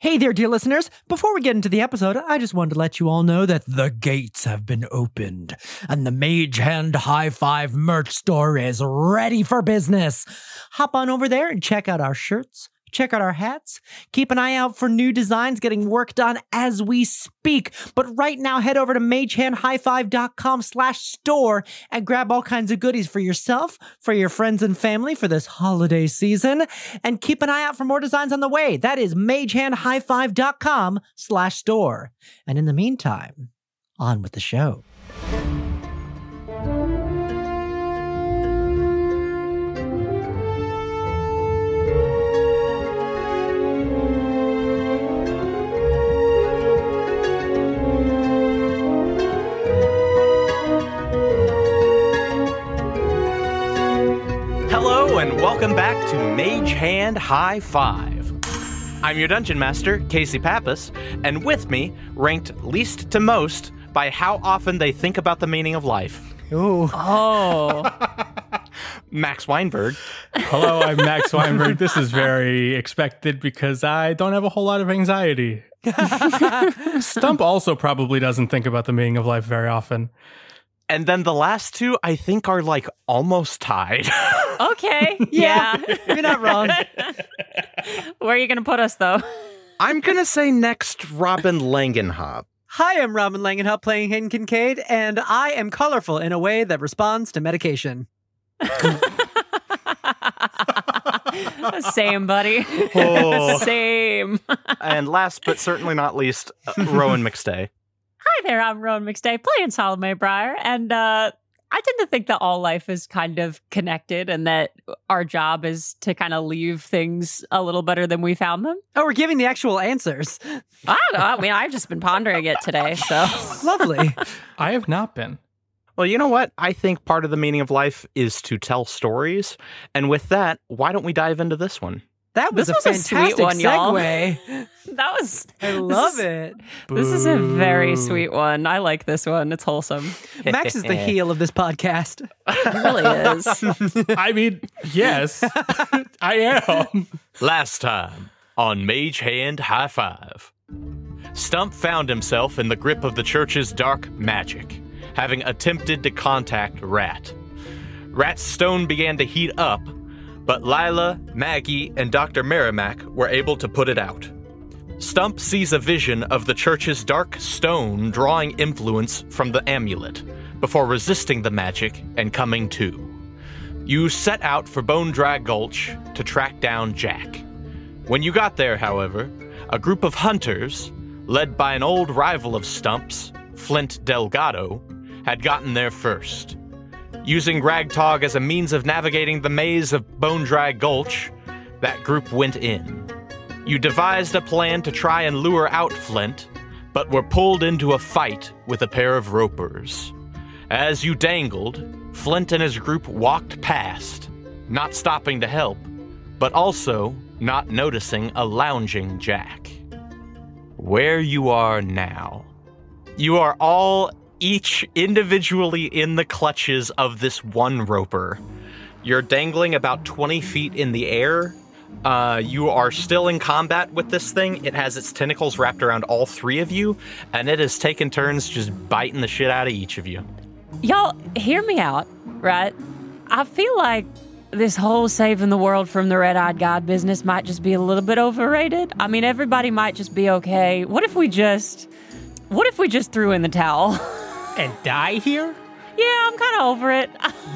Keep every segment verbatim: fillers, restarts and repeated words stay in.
Hey there, dear listeners. Before we get into the episode, I just wanted to let you all know that the gates have been opened and the Mage Hand High Five merch store is ready for business. Hop on over there and check out our shirts. Check out our hats. Keep an eye out for new designs getting worked on as we speak. But right now, head over to magehandhighfive.com slash store and grab all kinds of goodies for yourself, for your friends and family for this holiday season. And keep an eye out for more designs on the way. That is magehandhighfive.com slash store. And in the meantime, on with the show. Hello and welcome back to Mage Hand High Five. I'm your Dungeon Master, Casey Pappas, and with me, ranked least to most by how often they think about the meaning of life. Ooh. Oh. Max Weinberg. Hello, I'm Max Weinberg. This is very expected because I don't have a whole lot of anxiety. Stump also probably doesn't think about the meaning of life very often. And then the last two, I think, are like almost tied. Okay. Yeah. You're not wrong. Where are you going to put us, though? I'm going to say next Robin Langenhop. Hi, I'm Robin Langenhaupt playing Hayden Kincaid, and I am colorful in a way that responds to medication. Same, buddy. Oh. Same. And last but certainly not least, uh, Rowan McStay. Hi there, I'm Rowan McStay, playing Salome Breyer, and uh, I tend to think that all life is kind of connected and that our job is to kind of leave things a little better than we found them. Oh, we're giving the actual answers. I don't know. I mean, I've just been pondering it today, so. Lovely. I have not been. Well, you know what? I think part of the meaning of life is to tell stories. And with that, why don't we dive into this one? That was, This was a a fantastic sweet one, y'all. segue. That was. I love this is- it. This is a very Boo. sweet one. I like this one. It's wholesome. Max is the heel of this podcast. It really is. I mean, yes, I am. Last time on Mage Hand High Five, Stump found himself in the grip of the church's dark magic, having attempted to contact Rat. Rat's stone began to heat up, but Lila, Maggie, and Doctor Merrimack were able to put it out. Stump sees a vision of the church's dark stone drawing influence from the amulet, before resisting the magic and coming to. You set out for Bone Dry Gulch to track down Jack. When you got there, however, a group of hunters, led by an old rival of Stump's, Flint Delgado, had gotten there first. Using Ragtog as a means of navigating the maze of Bone Dry Gulch, that group went in. You devised a plan to try and lure out Flint, but were pulled into a fight with a pair of ropers. As you dangled, Flint and his group walked past, not stopping to help, but also not noticing a lounging Jack. Where you are now, you are all each individually in the clutches of this one roper. You're dangling about twenty feet in the air. Uh, you are still in combat with this thing. It has its tentacles wrapped around all three of you, and it has taken turns just biting the shit out of each of you. Y'all, hear me out, right? I feel like this whole saving the world from the red-eyed god business might just be a little bit overrated. I mean, everybody might just be okay. What if we just... What if we just threw in the towel? And die here? Yeah, I'm kind of over it.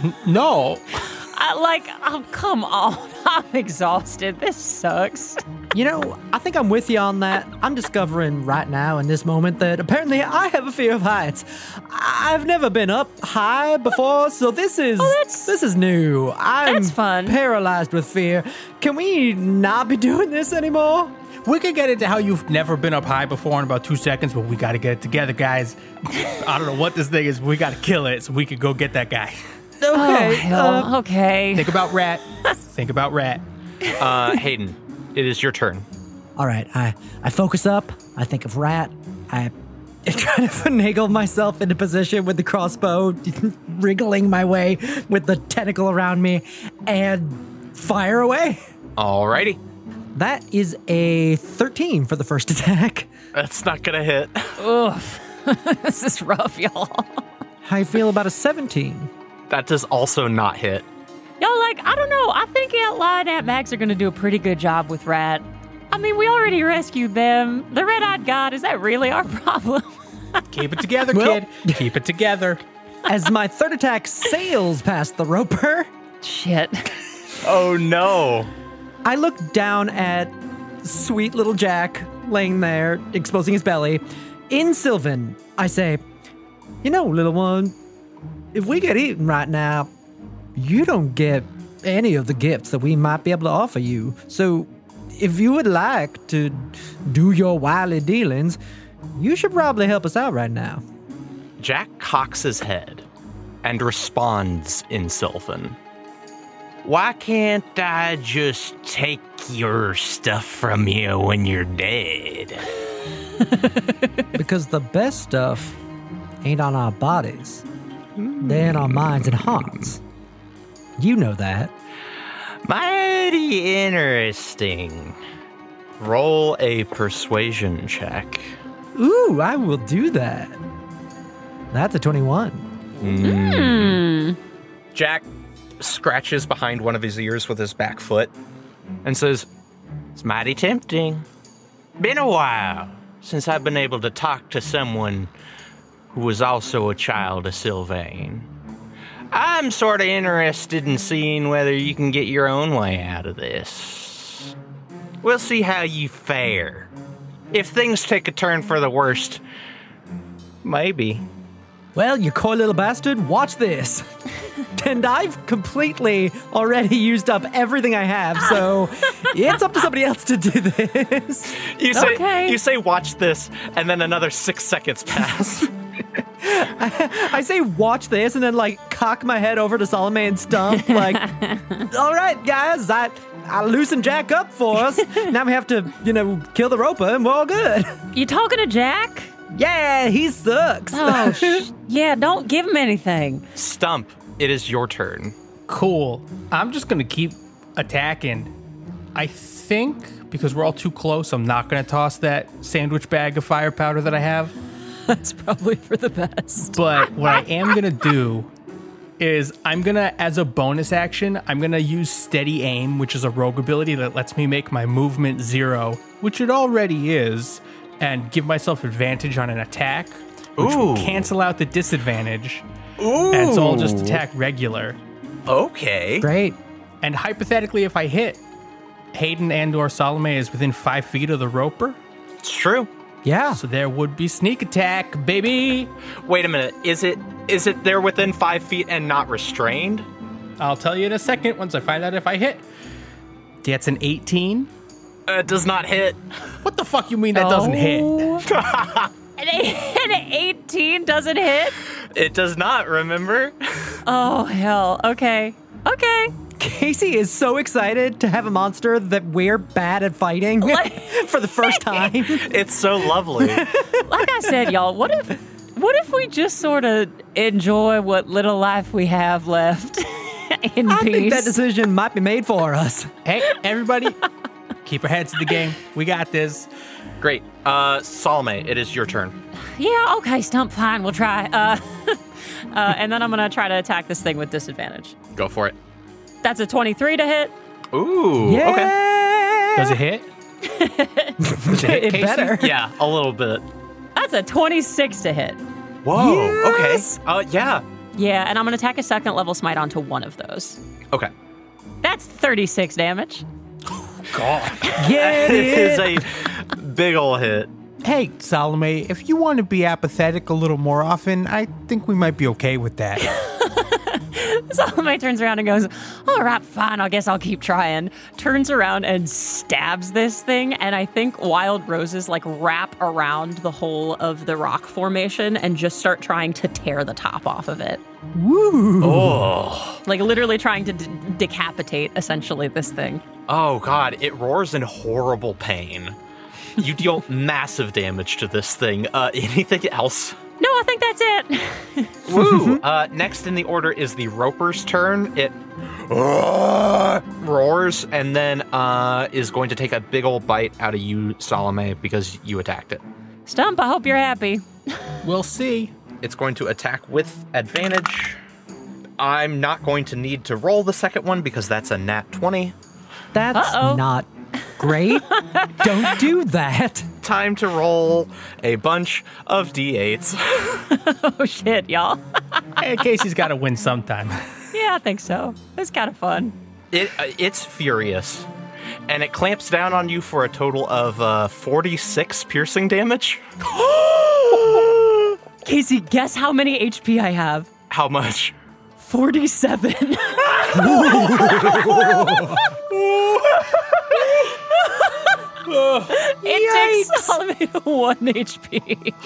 No. I, like, oh, come on. I'm exhausted. This sucks. You know, I think I'm with you on that. I'm discovering right now in this moment that apparently I have a fear of heights. I've never been up high before, so this is Oh, that's- this is new. I'm That's fun. paralyzed with fear. Can we not be doing this anymore? We could get into how you've never been up high before in about two seconds, but we got to get it together, guys. I don't know what this thing is. We got to kill it so we could go get that guy. Oh, Okay. hell. uh, okay. Think about Rat. Think about Rat. Uh, Hayden, it is your turn. all right, I, I focus up. I think of Rat. I try to finagle myself into position with the crossbow, wriggling my way with the tentacle around me, and fire away. Alrighty. That is a thirteen for the first attack. That's not gonna hit. Oof. This is rough, y'all. How you feel about a seventeen? That does also not hit. Y'all, like, I don't know. I think Aunt Lyla and Aunt Max are going to do a pretty good job with Rat. I mean, we already rescued them. The red-eyed god, is that really our problem? Keep it together, Well- kid. Keep it together. As my third attack sails past the roper, Shit. Oh no. I look down at sweet little Jack laying there, exposing his belly. In Sylvan, I say, you know, little one, if we get eaten right now, you don't get any of the gifts that we might be able to offer you. So if you would like to do your wily dealings, you should probably help us out right now. Jack cocks his head and responds in Sylvan. Why can't I just take your stuff from you when you're dead? Because the best stuff ain't on our bodies. They're in our minds and hearts. You know that. Mighty interesting. Roll a persuasion check. Ooh, I will do that. That's a twenty-one. Hmm. Jack scratches behind one of his ears with his back foot and says, It's mighty tempting. Been a while since I've been able to talk to someone who was also a child of Sylvain. I'm sort of interested in seeing whether you can get your own way out of this. We'll see how you fare. If things take a turn for the worst, maybe. Well, you coy little bastard, watch this. And I've completely already used up everything I have, so it's up to somebody else to do this. You say, Okay. you say, watch this, and then another six seconds pass. I say watch this and then like cock my head over to Salome and Stump like, all right, guys, I, I loosened Jack up for us. Now we have to, you know, kill the roper and we're all good. You talking to Jack? Yeah, he sucks. Oh, sh- yeah, don't give him anything. Stump, it is your turn. Cool. I'm just going to keep attacking. I think because we're all too close, I'm not going to toss that sandwich bag of fire powder that I have. That's probably for the best. But what I am going to do is I'm going to, as a bonus action, I'm going to use steady aim, which is a rogue ability that lets me make my movement zero, which it already is, and give myself advantage on an attack, which Ooh. will cancel out the disadvantage. Ooh. And so I'll just attack regular. Okay. Great. And hypothetically, if I hit, Hayden and or Salome is within five feet of the roper, It's true. Yeah. so there would be sneak attack, baby. Wait a minute. Is it is it they're within five feet and not restrained? I'll tell you in a second once I find out if I hit. That's an eighteen. Uh, it does not hit. What the fuck you mean that doesn't hit? An, eight, an eighteen doesn't hit? It does not, remember? Oh, hell. Okay. Okay. Casey is so excited to have a monster that we're bad at fighting Like- for the first time. It's so lovely. Like I said, y'all, what if what if we just sort of enjoy what little life we have left in I peace? think that decision might be made for us. Hey, everybody, keep your heads in the game. We got this. Great. Uh, Salome, it is your turn. Yeah, okay, Stump, fine, we'll try. Uh, uh, and then I'm going to try to attack this thing with disadvantage. Go for it. That's a twenty-three to hit. Ooh. Yeah. Okay. Does it hit? Does it hit, It Casey? better. Yeah, a little bit. That's a twenty-six to hit. Whoa. Yes. Okay. Uh, yeah. Yeah, and I'm going to attack a second level smite onto one of those. Okay. That's thirty-six damage. Get It is it. a big ol' hit. Hey, Salome, if you want to be apathetic a little more often, I think we might be okay with that. Salome turns around and goes, all right, fine, I guess I'll keep trying. Turns around and stabs this thing, and I think wild roses like wrap around the whole of the rock formation and just start trying to tear the top off of it. Woo. Oh. Like literally trying to d- decapitate essentially this thing. Oh, God. It roars in horrible pain. You deal massive damage to this thing. Uh, anything else? No, I think that's it. Woo! Uh, next in the order is the Roper's turn. It roars, and then uh, is going to take a big old bite out of you, Salome, because you attacked it. Stump, I hope you're happy. We'll see. It's going to attack with advantage. I'm not going to need to roll the second one because that's a nat twenty. That's Uh-oh. not great. Don't do that. Time to roll a bunch of d eights. Oh, shit, y'all. Hey, Casey's got to win sometime. Yeah, I think so. It's kind of fun. It uh, It's furious, and it clamps down on you for a total of uh, forty-six piercing damage. Casey, guess how many H P I have? How much? forty-seven. It takes Solomon one H P.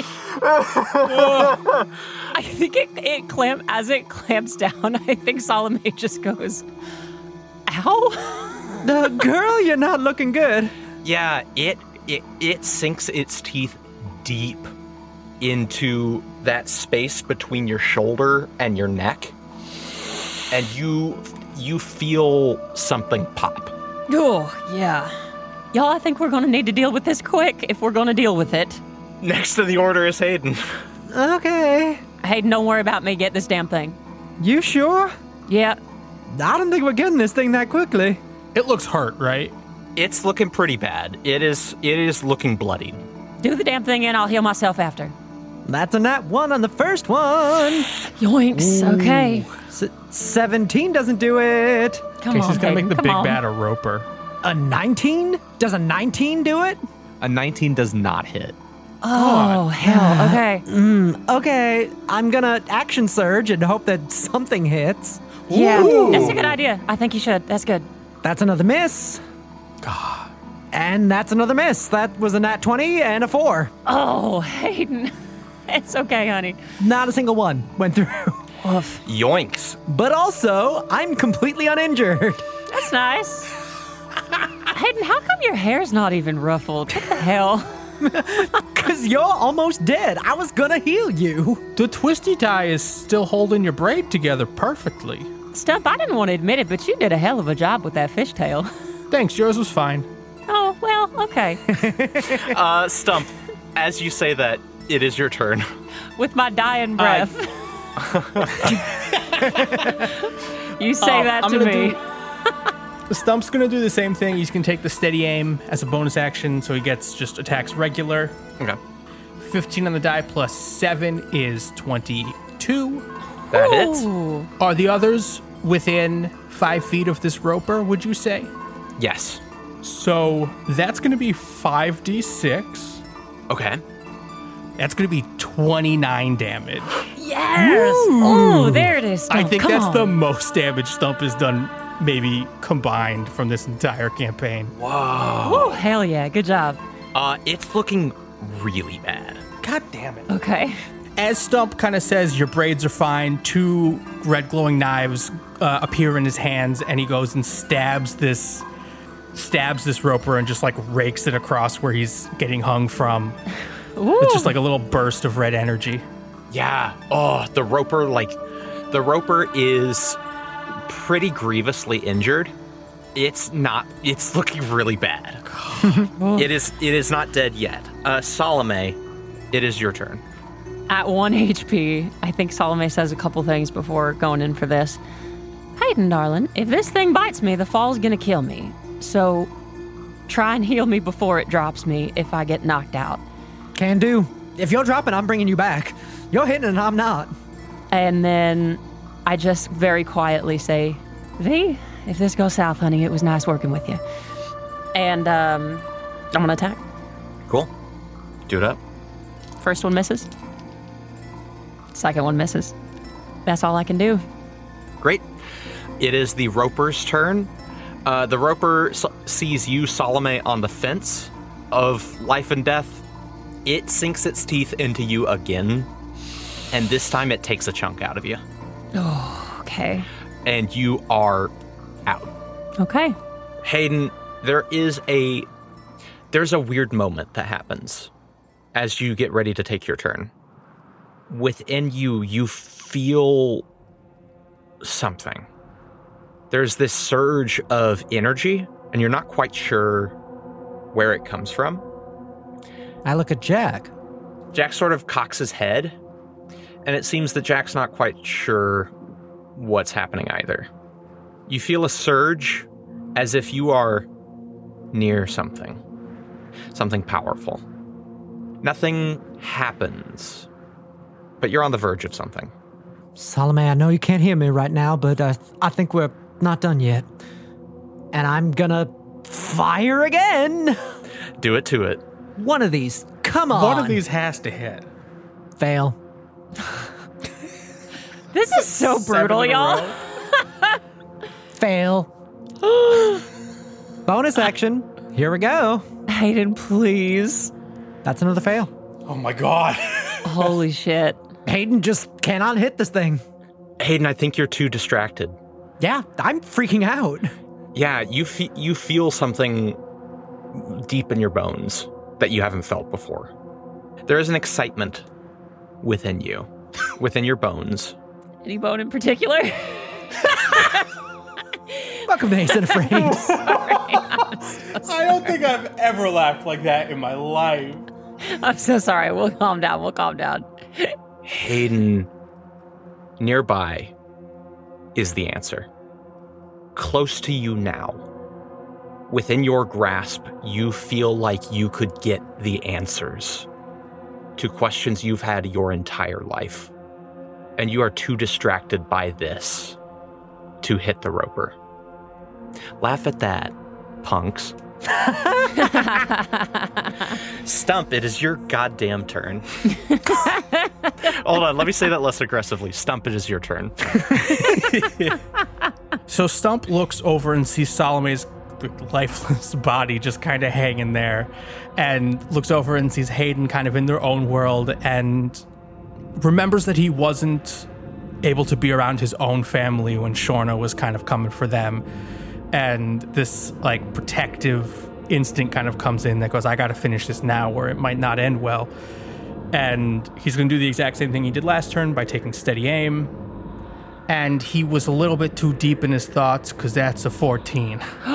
I think it, it clamp as it clamps down. I think Solomon just goes, "Ow!" Uh, girl, you're not looking good. Yeah, it it it sinks its teeth deep into that space between your shoulder and your neck, and you you feel something pop. Oh yeah, y'all. I think we're gonna need to deal with this quick if we're gonna deal with it. Next to the order is Hayden. Okay. Hey, don't worry about me. Get this damn thing. You sure? Yeah. I don't think we're getting this thing that quickly. It looks hurt, right? It's looking pretty bad. It is it is looking bloody. Do the damn thing and I'll heal myself after. That's a nat one on the first one. Yoinks. Okay. S- seventeen doesn't do it. Come Casey's on, gonna Hayden, make the come big on. bad a roper. A nineteen? Does a nineteen do it? A nineteen does not hit. Oh, hell. Okay. Okay, I'm gonna action surge and hope that something hits. Yeah, that's a good idea. I think you should. That's good. That's another miss. And that's another miss. That was a nat twenty and a four. Oh, Hayden. It's okay, honey. Not a single one went through. Oof. Yoinks. But also, I'm completely uninjured. That's nice. Hayden, how come your hair's not even ruffled? What the hell? Because you're almost dead. I was gonna heal you. The twisty tie is still holding your braid together perfectly. Stump, I didn't want to admit it, but you did a hell of a job with that fishtail. Thanks, yours was fine. Oh, well, okay. Uh, Stump, as you say that, it is your turn. With my dying breath. You say Uh, that I'm to gonna me. do- The Stump's gonna do the same thing. He's gonna take the steady aim as a bonus action, so he gets just attacks regular. Okay. fifteen on the die plus seven is twenty-two. That hits. Ooh. Are the others within five feet of this roper, would you say? Yes. So that's gonna be five d six. Okay. That's gonna be twenty-nine damage. Yes. Oh, there it is. Stump. I think Come that's on. the most damage Stump has done, maybe combined from this entire campaign. Oh, hell yeah. Good job. Uh, it's looking really bad. God damn it. Okay. As Stump kind of says, your braids are fine, two red glowing knives uh, appear in his hands, and he goes and stabs this stabs this roper and just like rakes it across where he's getting hung from. Ooh. It's just like a little burst of red energy. Yeah. Oh, the roper, like, the roper is pretty grievously injured. It's not, it's looking really bad. it is, it is not dead yet. Uh, Salome, it is your turn. At one H P, I think Salome says a couple things before going in for this. Hayden, darling, if this thing bites me, the fall's gonna kill me. So try and heal me before it drops me if I get knocked out. Can do. If you're dropping, I'm bringing you back. You're hitting and I'm not. And then I just very quietly say, V, if this goes south, honey, it was nice working with you. And um, I'm gonna attack. Cool. Do it up. First one misses. Second one misses. That's all I can do. Great. It is the roper's turn. Uh, the roper s- sees you, Salome, on the fence of life and death. It sinks its teeth into you again, and this time it takes a chunk out of you, Okay. and you are out. Okay. Hayden, there is a there's a weird moment that happens as you get ready to take your turn. Within you, you feel something. there's this surge of energy, and you're not quite sure where it comes from. I look at Jack. Jack sort of cocks his head, and it seems that Jack's not quite sure what's happening either. You feel a surge as if you are near something, something powerful. Nothing happens, but you're on the verge of something. Salome, I know you can't hear me right now, but uh, I think we're not done yet. And I'm gonna fire again. Do it to it. One of these. Come on. One of these has to hit. Fail. This is so brutal, y'all. Fail. Bonus action. Here we go. Hayden, please. That's another fail. Oh my god. Holy shit. Hayden just cannot hit this thing. Hayden, I think you're too distracted. Yeah, I'm freaking out. Yeah, you fe- you feel something deep in your bones that you haven't felt before. There is an excitement within you, within your bones. Any bone in particular? Welcome to Ace and Frames. I don't think I've ever laughed like that in my life. I'm so sorry. We'll calm down. We'll calm down. Hayden, nearby is the answer. Close to you now. Within your grasp, you feel like you could get the answers to questions you've had your entire life. And you are too distracted by this to hit the roper. Laugh at that, punks. Stump, it is your goddamn turn. Hold on, let me say that less aggressively. Stump, it is your turn. So Stump looks over and sees Salome's lifeless body just kind of hanging there, and looks over and sees Hayden kind of in their own world, and remembers that he wasn't able to be around his own family when Shorna was kind of coming for them. And this like protective instinct kind of comes in that goes, I got to finish this now or it might not end well. And he's going to do the exact same thing he did last turn by taking steady aim. And he was a little bit too deep in his thoughts because that's a fourteen.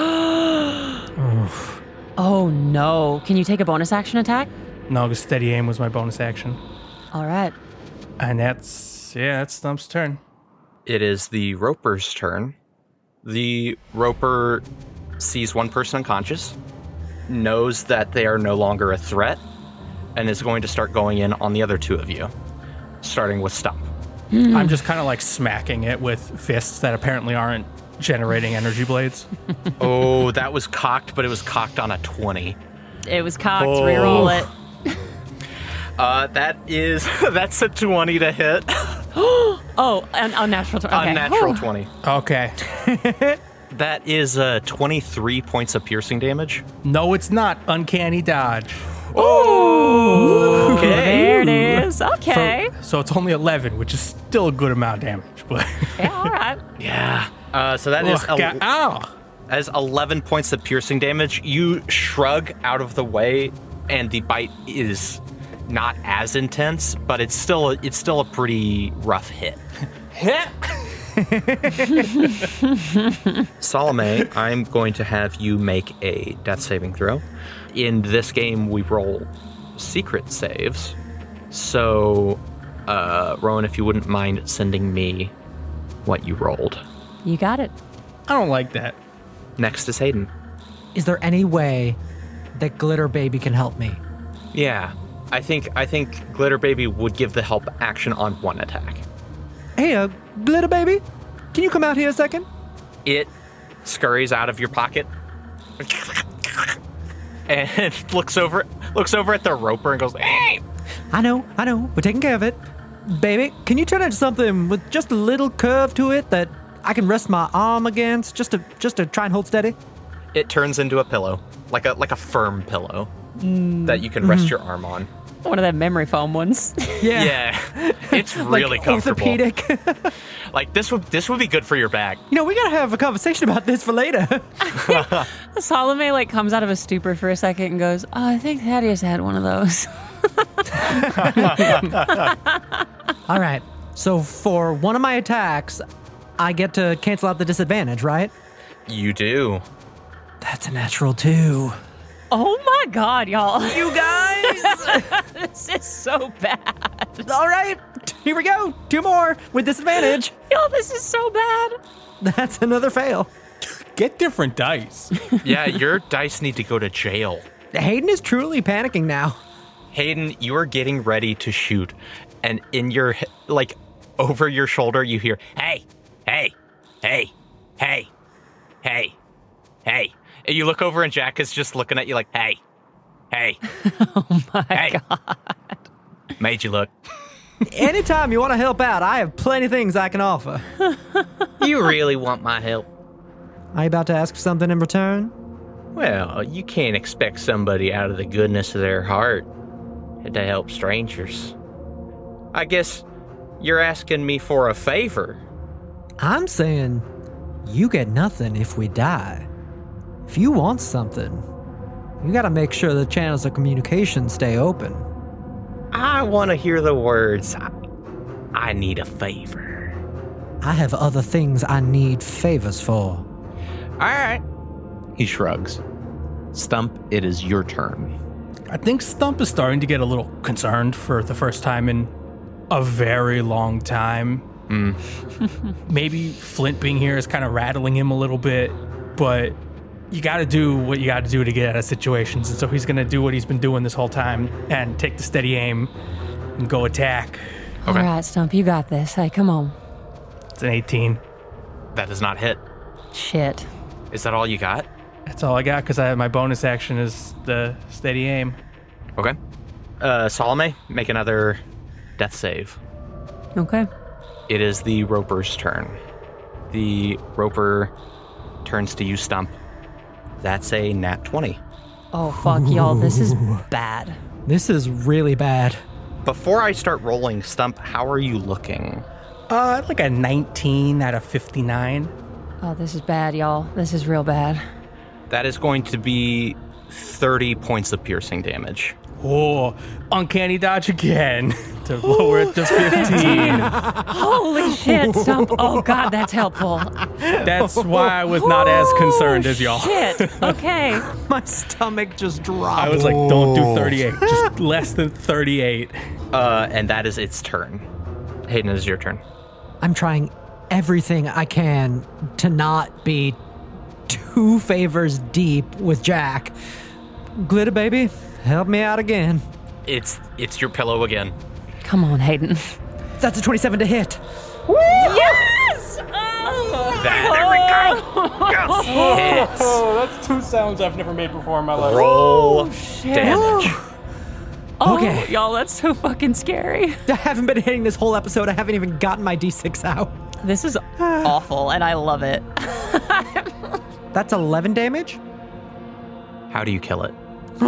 Oh no. Can you take a bonus action attack? No, because steady aim was my bonus action. All right. And that's, yeah, that's Stump's turn. It is the Roper's turn. The Roper sees one person unconscious, knows that they are no longer a threat, and is going to start going in on the other two of you, starting with Stump. I'm just kind of like smacking it with fists that apparently aren't generating energy blades. Oh, that was cocked, but it was cocked on a twenty. It was cocked. Oh. Reroll it. Uh, that is, that's a twenty to hit. Oh, an unnatural twenty. Okay. Unnatural Whew. twenty. Okay. That is uh, twenty-three points of piercing damage. No, it's not. Uncanny dodge. Oh, There it is. Okay. So, so it's only eleven, which is still a good amount of damage. But Yeah, all right. Yeah. Uh, so that is Ugh, el- God, ow. as eleven points of piercing damage. You shrug out of the way, and the bite is not as intense, but it's still a, it's still a pretty rough hit. Hit. Salome, I'm going to have you make a death saving throw. In this game, we roll secret saves. So, uh, Rowan, if you wouldn't mind sending me what you rolled. You got it. I don't like that. Next is Hayden. Is there any way that Glitter Baby can help me? Yeah, I think I think Glitter Baby would give the help action on one attack. Hey, uh, Glitter Baby, can you come out here a second? It scurries out of your pocket and looks over looks over at the Roper and goes, "Hey!" I know, I know, we're taking care of it. Baby, can you turn into something with just a little curve to it that I can rest my arm against, just to just to try and hold steady? It turns into a pillow, like a like a firm pillow that you can rest your arm on. One of them memory foam ones. Yeah. Yeah, it's really like comfortable. orthopedic. Like this would this would be good for your back. You know, we gotta have a conversation about this for later. Salome like comes out of a stupor for a second and goes, "Oh, I think Thaddeus had one of those." All right. So for one of my attacks, I get to cancel out the disadvantage, right? You do. That's a natural two. Oh my god, y'all. You guys! This is so bad. All right, here we go. Two more with disadvantage. Y'all, this is so bad. That's another fail. Get different dice. Yeah, your dice need to go to jail. Hayden is truly panicking now. Hayden, you are getting ready to shoot, and in your, he- like, over your shoulder, you hear, hey, hey, hey, hey, hey, hey. And you look over, and Jack is just looking at you like, hey, hey, Oh my hey. god. Made you look. Anytime you want to help out, I have plenty of things I can offer. You really want my help? Are you about to ask for something in return? Well, you can't expect somebody out of the goodness of their heart to help strangers. I guess you're asking me for a favor. I'm saying you get nothing if we die. If you want something, you gotta make sure the channels of communication stay open. I want to hear the words, I, I need a favor. I have other things I need favors for. All right. He shrugs. Stump, it is your turn. I think Stump is starting to get a little concerned for the first time in a very long time. Maybe Flint being here is kind of rattling him a little bit, but you got to do what you got to do to get out of situations. And so he's going to do what he's been doing this whole time and take the steady aim and go attack. Okay. All right, Stump, you got this. Hey, come on. It's an eighteen. That does not hit. Shit. Is that all you got? That's all I got because I my bonus action is the steady aim. Okay. Uh, Salome, make another death save. Okay. It is the Roper's turn. The Roper turns to you, Stump. That's a nat twenty. Oh, fuck, y'all. This is bad. This is really bad. Before I start rolling, Stump, how are you looking? Uh, like a nineteen out of fifty-nine. Oh, this is bad, y'all. This is real bad. That is going to be thirty points of piercing damage. Oh, uncanny dodge again to lower it to fifteen. Holy shit, Stump. Oh, God, that's helpful. That's why I was not as concerned as y'all. Shit. Okay. My stomach just dropped. I was like, don't do thirty-eight. Just less than thirty-eight. Uh, and that is its turn. Hayden, it is your turn. I'm trying everything I can to not be two favors deep with Jack. Glitter baby, help me out again. It's it's your pillow again. Come on, Hayden. That's a twenty-seven to hit. Yes! Oh, That, there we go. Yes. Hits. Oh, that's two sounds I've never made before in my life. Roll shit. damage. Oh, Okay. y'all, that's so fucking scary. I haven't been hitting this whole episode. I haven't even gotten my D six out. This is awful, and I love it. That's eleven damage? How do you kill it?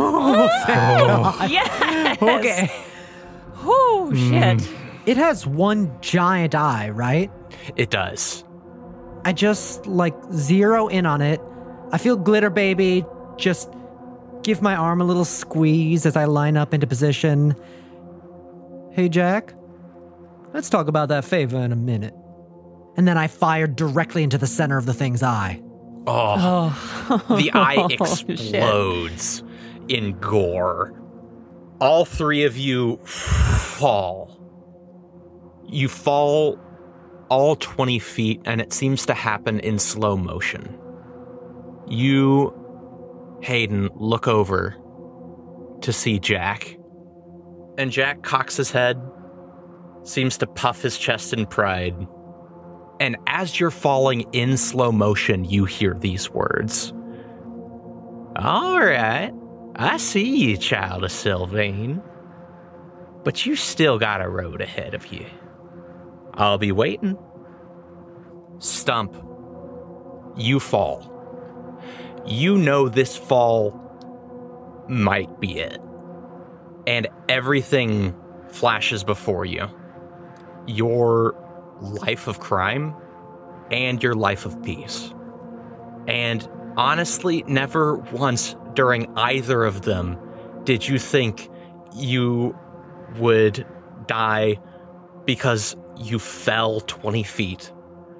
Yes! Okay. Oh, shit. It has one giant eye, right? It does. I just, like, zero in on it. I feel Glitter Baby just give my arm a little squeeze as I line up into position. Hey, Jack, let's talk about that favor in a minute. And then I fire directly into the center of the thing's eye. Oh, the eye explodes in gore. All three of you fall. You fall all twenty feet, and it seems to happen in slow motion. You, Hayden, look over to see Jack. And Jack cocks his head, seems to puff his chest in pride. And as you're falling in slow motion, you hear these words. All right, I see you, child of Sylvain. But you still got a road ahead of you. I'll be waiting. Stump, you fall. You know this fall might be it. And everything flashes before you. Your life of crime and your life of peace. And honestly, never once during either of them did you think you would die because you fell twenty feet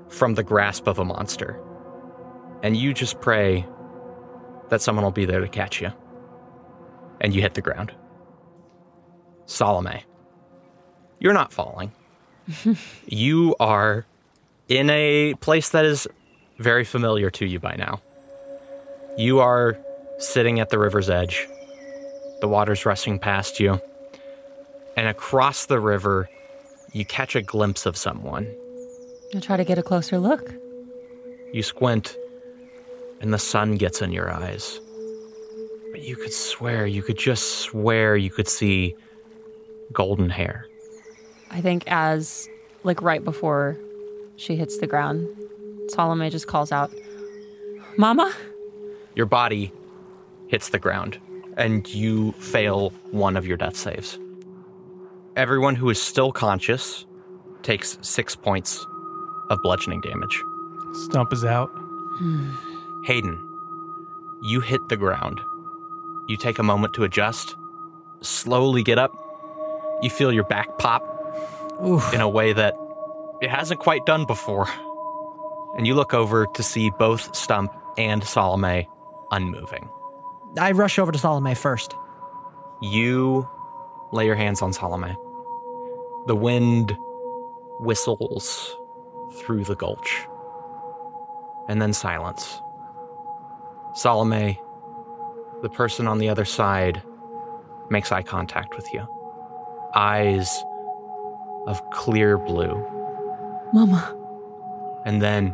from the grasp of a monster. And you just pray that someone will be there to catch you. And you hit the ground. Salome, you're not falling. You are in a place that is very familiar to you by now. You are sitting at the river's edge. The water's rushing past you. And across the river, you catch a glimpse of someone. I'll try to get a closer look. You squint, and the sun gets in your eyes. But you could swear, you could just swear you could see golden hair. I think as, like, right before she hits the ground, Salome just calls out, Mama? Your body hits the ground, and you fail one of your death saves. Everyone who is still conscious takes six points of bludgeoning damage. Stump is out. Hayden, you hit the ground. You take a moment to adjust, slowly get up. You feel your back pop Oof. in a way that it hasn't quite done before. And you look over to see both Stump and Salome unmoving. I rush over to Salome first. You lay your hands on Salome. The wind whistles through the gulch. And then silence. Salome, the person on the other side, makes eye contact with you. Eyes of clear blue. Mama. And then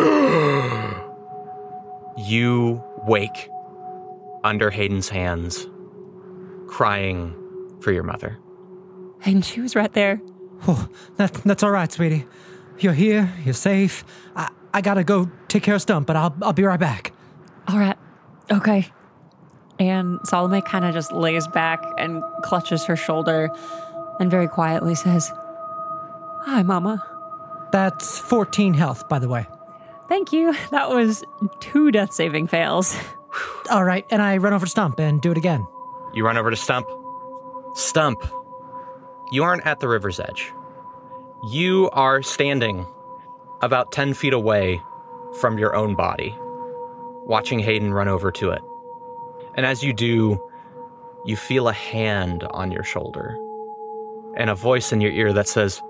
you wake under Hayden's hands, crying for your mother. And she was right there. Oh, that, that's all right, sweetie. You're here. You're safe. I, I gotta go take care of Stump, but I'll I'll be right back. All right. Okay. And Salome kind of just lays back and clutches her shoulder and very quietly says, Hi, Mama. That's fourteen health, by the way. Thank you. That was two death saving fails. All right, and I run over to Stump and do it again. You run over to Stump. Stump, you aren't at the river's edge. You are standing about ten feet away from your own body, watching Hayden run over to it. And as you do, you feel a hand on your shoulder and a voice in your ear that says,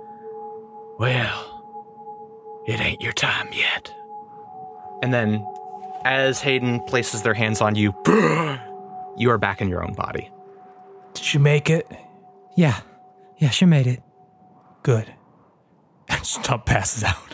Well, it ain't your time yet. And then, as Hayden places their hands on you, you are back in your own body. Did you make it? Yeah. Yeah, she made it. Good. And Stump passes out.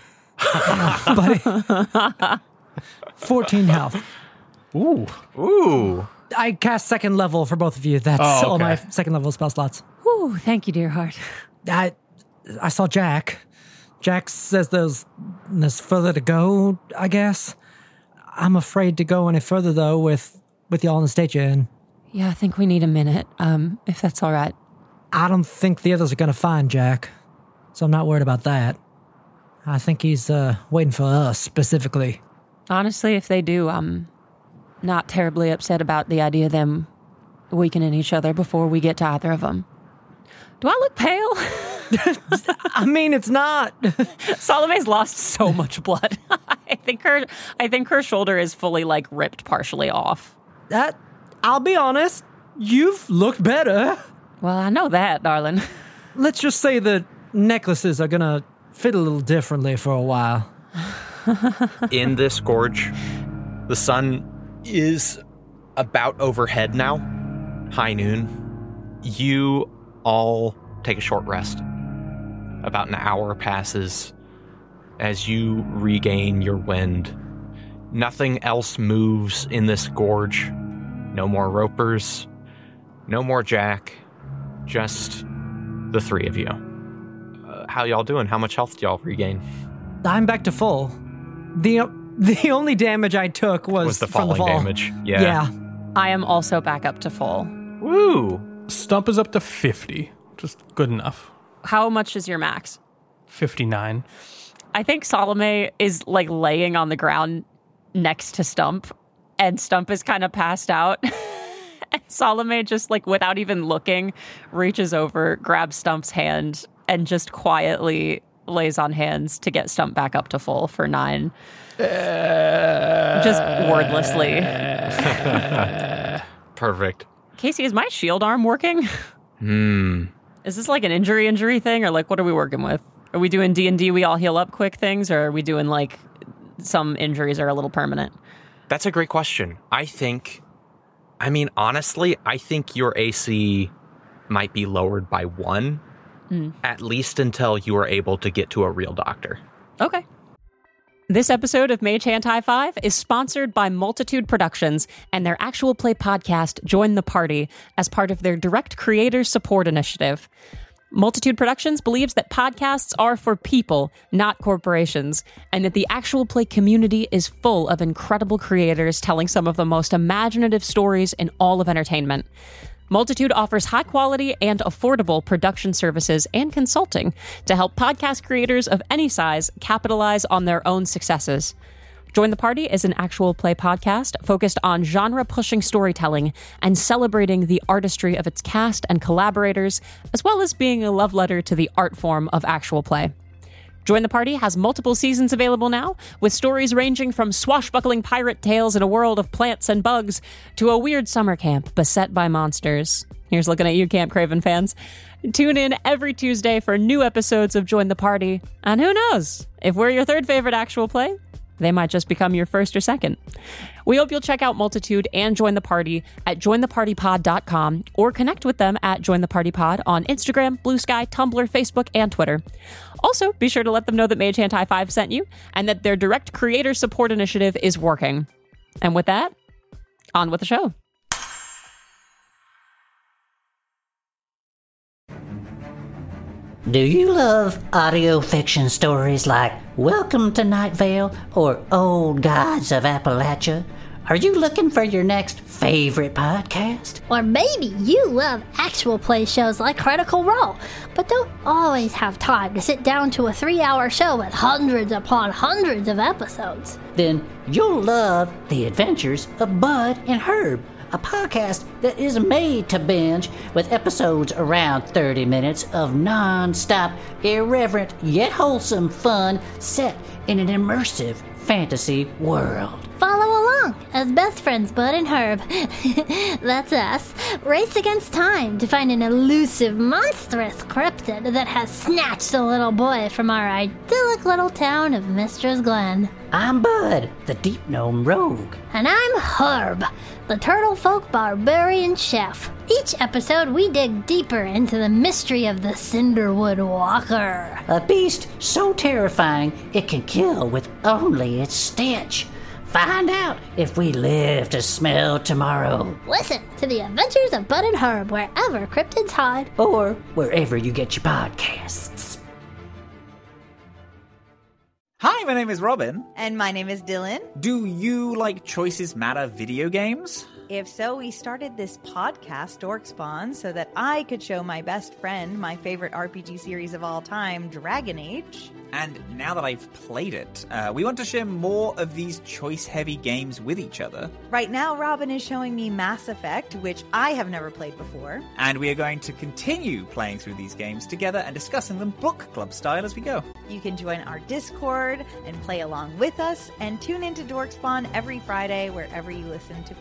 Buddy. fourteen health. Ooh. Ooh. I cast second level for both of you. That's Oh, all my okay. second level spell slots. Whew, thank you, dear heart. I I saw Jack. Jack says there's, there's further to go, I guess. I'm afraid to go any further, though, with, with y'all in the stage you're in. Yeah, I think we need a minute, um, if that's all right. I don't think the others are going to find Jack, so I'm not worried about that. I think he's uh, waiting for us, specifically. Honestly, if they do, I'm not terribly upset about the idea of them weakening each other before we get to either of them. Do I look pale? I mean, it's not. Salome's lost so much blood. I think her I think her shoulder is fully, like, ripped partially off. That, I'll be honest, you've looked better. Well, I know that, darling. Let's just say the necklaces are going to fit a little differently for a while. In this gorge, the sun is about overhead now, high noon. You all take a short rest. About an hour passes as you regain your wind. Nothing else moves in this gorge. No more ropers, no more Jack, just the three of you. Uh, how y'all doing? How much health do y'all regain? I'm back to full. The the only damage I took was, Was the from the falling fall. damage? Yeah. Yeah. I am also back up to full. Woo! Stump is up to fifty. Just good enough. How much is your max? fifty-nine. I think Salome is, like, laying on the ground next to Stump, and Stump is kind of passed out. And Salome just, like, without even looking, reaches over, grabs Stump's hand, and just quietly lays on hands to get Stump back up to full for nine. Uh, Just wordlessly. Perfect. Casey, is my shield arm working? Hmm. Is this like an injury injury thing, or like what are we working with? Are we doing D and D we all heal up quick things, or are we doing like some injuries are a little permanent? That's a great question. I think, I mean, honestly, I think your A C might be lowered by one, mm. at least until you are able to get to a real doctor. Okay. This episode of Mage Hand High Five is sponsored by Multitude Productions and their actual play podcast, Join the Party, as part of their direct creator support initiative. Multitude Productions believes that podcasts are for people, not corporations, and that the actual play community is full of incredible creators telling some of the most imaginative stories in all of entertainment. Multitude offers high-quality and affordable production services and consulting to help podcast creators of any size capitalize on their own successes. Join the Party is an actual play podcast focused on genre-pushing storytelling and celebrating the artistry of its cast and collaborators, as well as being a love letter to the art form of actual play. Join the Party has multiple seasons available now, with stories ranging from swashbuckling pirate tales in a world of plants and bugs to a weird summer camp beset by monsters. Here's looking at you, Camp Craven fans. Tune in every Tuesday for new episodes of Join the Party. And who knows, if we're your third favorite actual play, they might just become your first or second. We hope you'll check out Multitude and Join the Party at join the party pod dot com or connect with them at Join the Party Pod on Instagram, Blue Sky, Tumblr, Facebook, and Twitter. Also, be sure to let them know that Mage Hand High Five sent you and that their direct creator support initiative is working. And with that, on with the show. Do you love audio fiction stories like Welcome to Night Vale or Old Gods of Appalachia? Are you looking for your next favorite podcast? Or maybe you love actual play shows like Critical Role, but don't always have time to sit down to a three-hour show with hundreds upon hundreds of episodes. Then you'll love The Adventures of Bud and Herb, a podcast that is made to binge with episodes around thirty minutes of non-stop, irreverent, yet wholesome fun set in an immersive fantasy world. Follow along as best friends Bud and Herb, that's us, race against time to find an elusive, monstrous cryptid that has snatched a little boy from our idyllic little town of Mistress Glen. I'm Bud, the Deep Gnome Rogue. And I'm Herb, the Turtle Folk Barbarian Chef. Each episode, we dig deeper into the mystery of the Cinderwood Walker. A beast so terrifying it can kill with only its stench. Find out if we live to smell tomorrow. Listen to the Adventures of Bud and Herb wherever cryptids hide. Or wherever you get your podcasts. Hi, my name is Robin. And my name is Dylan. Do you like Choices Matter video games? If so, we started this podcast, Dorkspawn, so that I could show my best friend my favorite R P G series of all time, Dragon Age. And now that I've played it, uh, we want to share more of these choice-heavy games with each other. Right now, Robin is showing me Mass Effect, which I have never played before. And we are going to continue playing through these games together and discussing them book club style as we go. You can join our Discord and play along with us, and tune into Dorkspawn every Friday wherever you listen to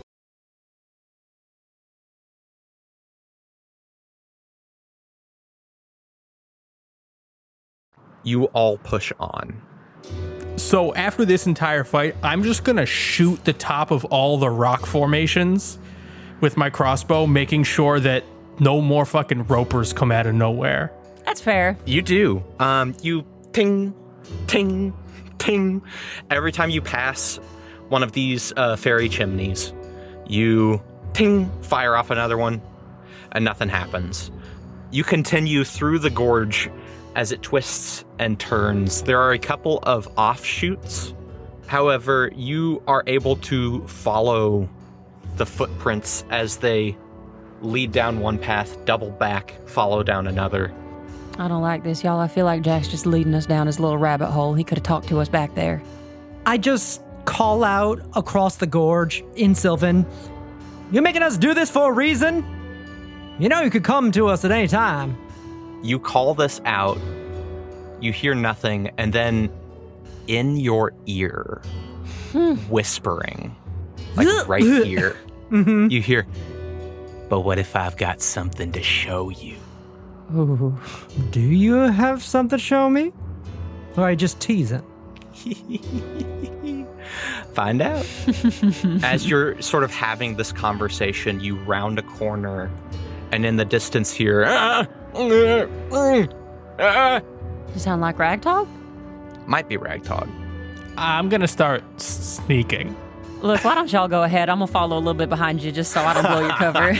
You all push on. So after this entire fight, I'm just going to shoot the top of all the rock formations with my crossbow, making sure that no more fucking ropers come out of nowhere. That's fair. You do. Um, you ting, ting, ting. Every time you pass one of these uh, fairy chimneys, you ting, fire off another one, and nothing happens. You continue through the gorge as it twists and turns. There are a couple of offshoots. However, you are able to follow the footprints as they lead down one path, double back, follow down another. I don't like this, y'all. I feel like Jack's just leading us down his little rabbit hole. He could have talked to us back there. I just call out across the gorge in Sylvan, "You making us do this for a reason? You know you could come to us at any time." You call this out. You hear nothing, and then in your ear, whispering, like right here, Mm-hmm. you hear, but what if I've got something to show you? Ooh. Do you have something to show me? Or are you just teasing? Find out. As you're sort of having this conversation, you round a corner, and in the distance here, ah, ah, ah, You sound like Ragtag? might be Ragtag. I'm gonna start s- sneaking. Look, why don't y'all go ahead? I'm gonna follow a little bit behind you just so I don't blow your cover.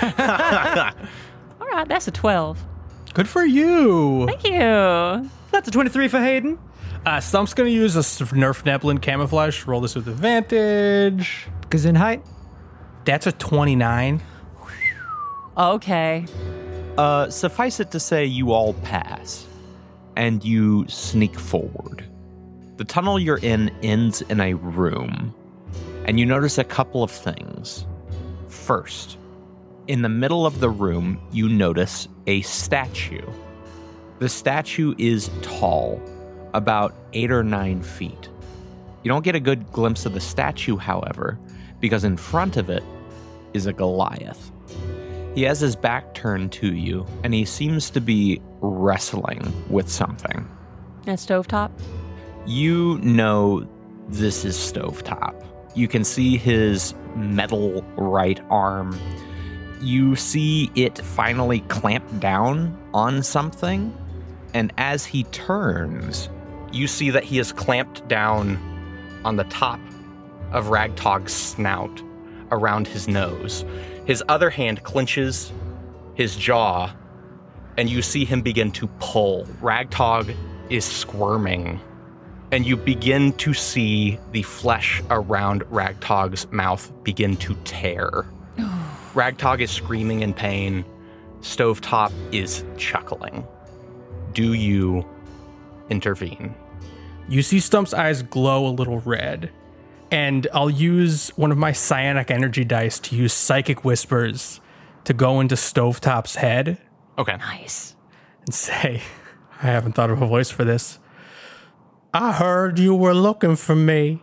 All right, that's a twelve. Good for you. Thank you. That's a twenty-three for Hayden. Uh, Stump's gonna use a s- Nerf Neblin camouflage. Roll this with advantage. Because in height. That's a twenty-nine. Okay. Uh, suffice it to say, you all pass, and you sneak forward. The tunnel you're in ends in a room, and you notice a couple of things. First, in the middle of the room, you notice a statue. The statue is tall, about eight or nine feet. You don't get a good glimpse of the statue, however, because in front of it is a Goliath. He has his back turned to you, and he seems to be wrestling with something. That stovetop? You know this is Stovetop. You can see his metal right arm. You see it finally clamp down on something, and as he turns, you see that he is clamped down on the top of Ragtag's snout around his nose. His other hand clenches his jaw, and you see him begin to pull. Ragtag is squirming, and you begin to see the flesh around Ragtag's mouth begin to tear. Ragtag is screaming in pain. Stovetop is chuckling. Do you intervene? You see Stump's eyes glow a little red, and I'll use one of my psionic energy dice to use Psychic Whispers to go into Stovetop's head Okay. Nice. and say, I haven't thought of a voice for this. I heard you were looking for me.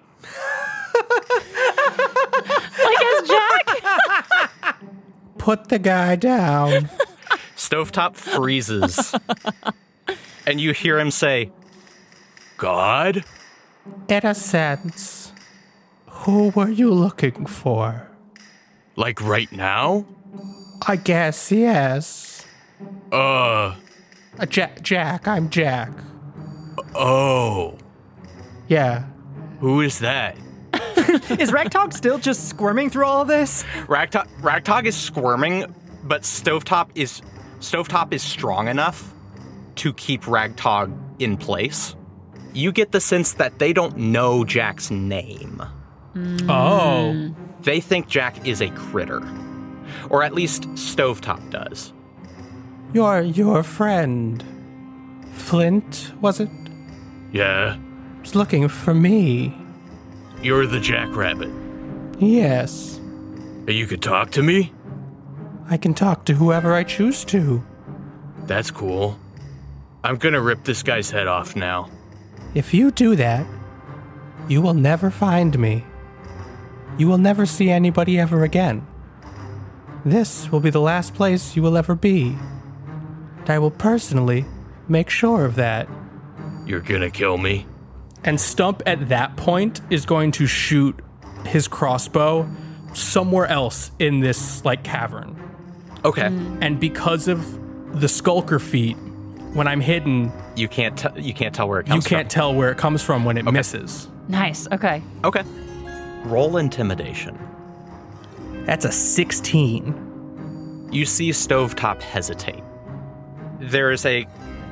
Like as Jack? Put the guy down. Stovetop freezes, and you hear him say, God? In a sense, who were you looking for? Like right now? I guess yes. Uh, Uh, Jack, Jack, I'm Jack. oh. Yeah. Who is that? Is Ragtag still just squirming through all of this? Ragtag, Ragtag is squirming, but Stovetop is Stovetop is strong enough to keep Ragtag in place. You get the sense that they don't know Jack's name. Oh. They think Jack is a critter. Or at least Stovetop does. You're your friend. Flint, was it? Yeah, Was looking for me. you're the Jackrabbit. Yes. You could talk to me? I can talk to whoever I choose to. That's cool. I'm gonna rip this guy's head off now. If you do that, you will never find me. You will never see anybody ever again. This will be the last place you will ever be. And I will personally make sure of that. You're gonna kill me? And Stump at that point is going to shoot his crossbow somewhere else in this like cavern. Okay. And because of the skulker feat, when I'm hidden, You can't t- you can't tell where it you comes can't tell where it comes from when it misses. Nice. Okay. from. Okay. Roll intimidation. That's a sixteen. You see Stovetop hesitate. There is a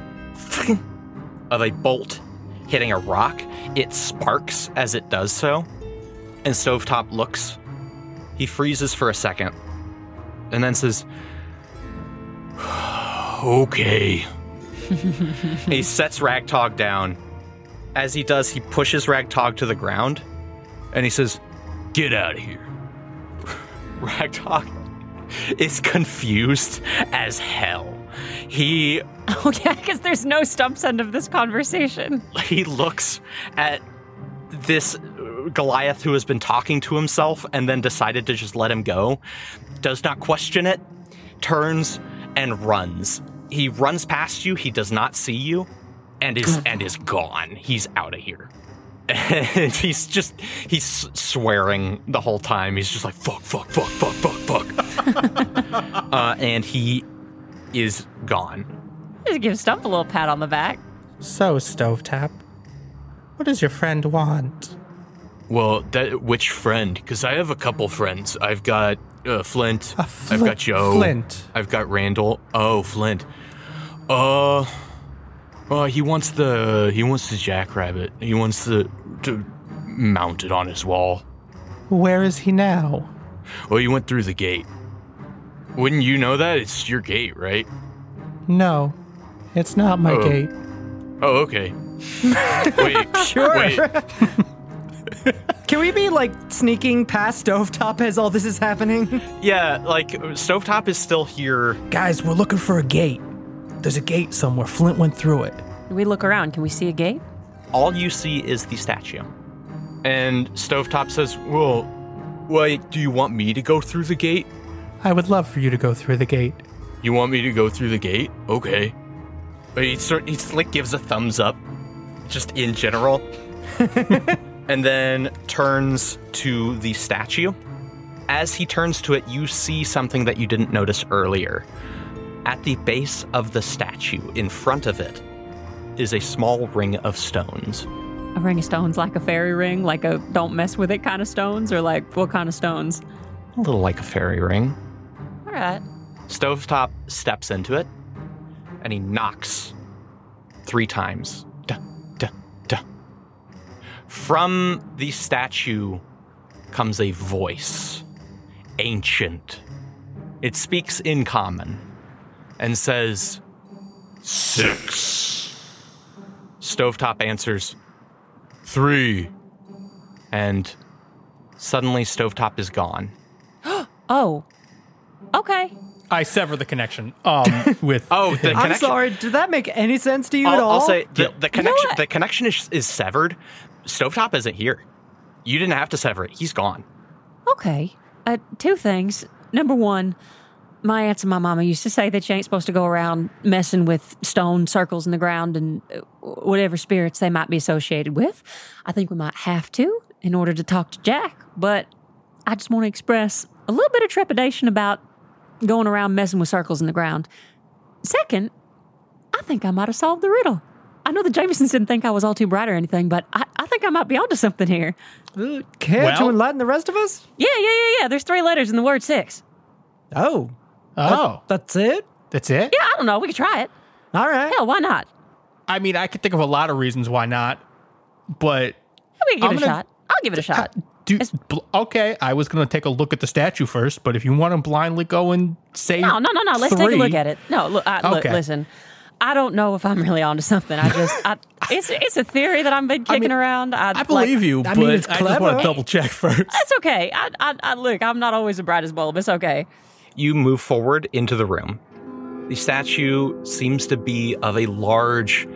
of a bolt hitting a rock. It sparks as it does so, and Stovetop looks. He freezes for a second, and then says, "Okay." He sets Ragtag down. As he does, he pushes Ragtag to the ground, and he says, "Get out of here." Ragtag is confused as hell. He Oh, yeah, because there's no Stump's end of this conversation. he looks at this Goliath who has been talking to himself and then decided to just let him go, does not question it, turns and runs. He runs past you, he does not see you, and is and is gone. He's out of here. And he's just, he's swearing the whole time. He's just like, fuck, fuck, fuck, fuck, fuck, fuck. uh, and he is gone. Just give Stump a little pat on the back. So, Stovetop, what does your friend want? Well, that which friend? Because I have a couple friends. I've got uh, Flint. A Fl- I've got Joe. Flint. I've got Randall. Oh, Flint. Uh, uh, he wants the he wants the jackrabbit. He wants the to mount it on his wall. Where is he now? Well, you went through the gate. Wouldn't you know that? It's your gate, right? No, it's not my Oh. gate. Oh, okay. Wait, Sure. wait. Can we be like sneaking past Stovetop as all this is happening? Yeah, like Stovetop is still here. Guys, we're looking for a gate. There's a gate somewhere. Flint went through it. We look around. Can we see a gate? All you see is the statue. And Stovetop says, well, wait, do you want me to go through the gate? I would love for you to go through the gate. You want me to go through the gate? Okay. But he sort he like gives a thumbs up, just in general. And then turns to the statue. As he turns to it, you see something that you didn't notice earlier. At the base of the statue, in front of it, is a small ring of stones. A ring of stones, like a fairy ring, like a don't mess with it kind of stones, or like what kind of stones? A little like a fairy ring. All right. Stovetop steps into it, and he knocks three times. Duh, duh, duh. From the statue comes a voice, ancient. It speaks in common and says, six. Stovetop answers, three. And suddenly Stovetop is gone. Oh. Okay. I sever the connection um, with. Oh, the I'm connection. sorry, did that make any sense to you at I'll, all? I'll say the, the You know connection. what? The connection is, is severed. Stovetop isn't here. You didn't have to sever it. He's gone. Okay. Uh, two things. Number one, my aunts and my mama used to say that you ain't supposed to go around messing with stone circles in the ground and uh, whatever spirits they might be associated with. I think we might have to in order to talk to Jack, but I just want to express a little bit of trepidation about going around messing with circles in the ground. Second, I think I might have solved the riddle. I know the Jamesons didn't think I was all too bright or anything, but I, I think I might be onto something here. Uh, Can't Well- you enlighten the rest of us? Yeah, yeah, yeah, yeah. There's three letters in the word six. Oh, Oh, that's it? That's it? Yeah, I don't know. We could try it. All right. Hell, why not? I mean, I could think of a lot of reasons why not, but We can give I'm it a gonna- shot. I'll give it a shot. do, It's- bl- okay. I was gonna take a look at the statue first, but if you want to blindly go and say No, no, no, no. Let's three, take a look at it. No, look, I, look, Okay. listen. I don't know if I'm really onto something. I just, I, it's it's a theory that I've been kicking mean, around. I, I believe like, you, I but mean, it's I just want clever. to double check first. That's okay. I, I, I look. I'm not always the brightest bulb. It's okay. You move forward into the room. The statue seems to be of a large,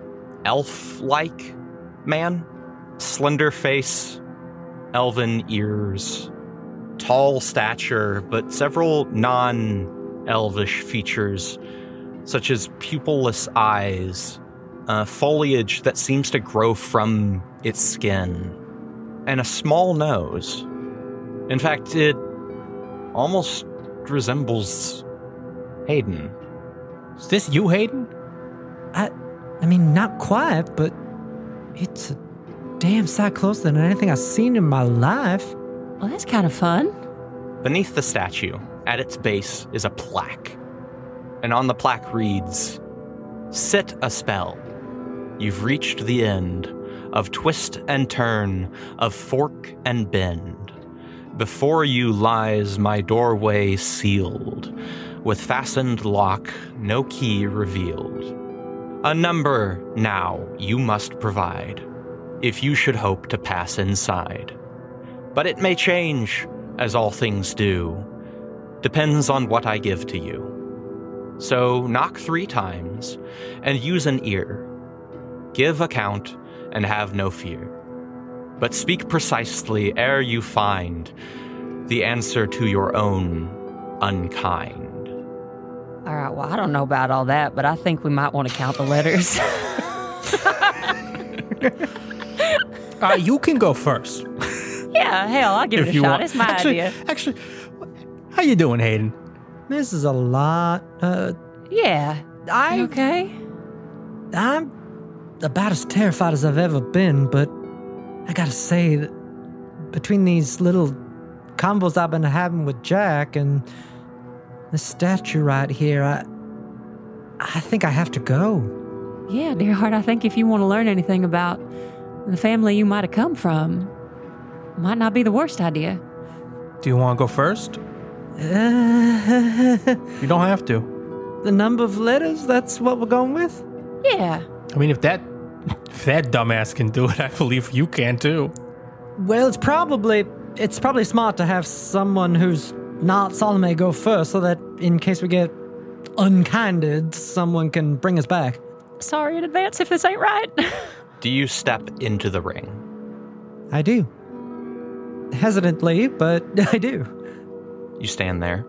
elf-like man. Slender face, elven ears, tall stature, but several non-elvish features, such as pupilless eyes, uh, foliage that seems to grow from its skin, and a small nose. In fact, it almost resembles Hayden. Is this you, Hayden? I, I mean, not quite, but it's a damn sight closer than anything I've seen in my life. Well, that's kind of fun. Beneath the statue, at its base, is a plaque. And on the plaque reads, "Sit a spell. You've reached the end of twist and turn, of fork and bend. Before you lies my doorway sealed, with fastened lock, no key revealed. A number now you must provide, if you should hope to pass inside. But it may change, as all things do. Depends on what I give to you. So knock three times and use an ear. Give account and have no fear. But speak precisely ere you find the answer to your own unkind. All right, well, I don't know about all that, but I think we might want to count the letters. Uh, you can go first. Yeah, hell, I'll give if it a you shot. want. It's my actually, idea. Actually, how you doing, Hayden? This is a lot. Uh, Yeah. I, You okay? I'm about as terrified as I've ever been, but I gotta say that between these little combos I've been having with Jack and the statue right here, I, I think I have to go. Yeah, dear heart, I think if you want to learn anything about the family you might have come from, might not be the worst idea. Do you want to go first? Uh, You don't have to. the number of letters, that's what we're going with? Yeah. I mean, if that if that dumbass can do it, I believe you can too. Well, it's probably it's probably smart to have someone who's not Salome go first so that in case we get unkinded, someone can bring us back. Sorry in advance if this ain't right. Do you step into the ring? I do. Hesitantly, but I do. You stand there.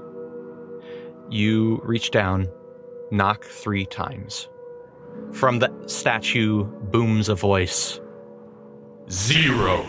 You reach down, knock three times. From the statue booms a voice. Zero.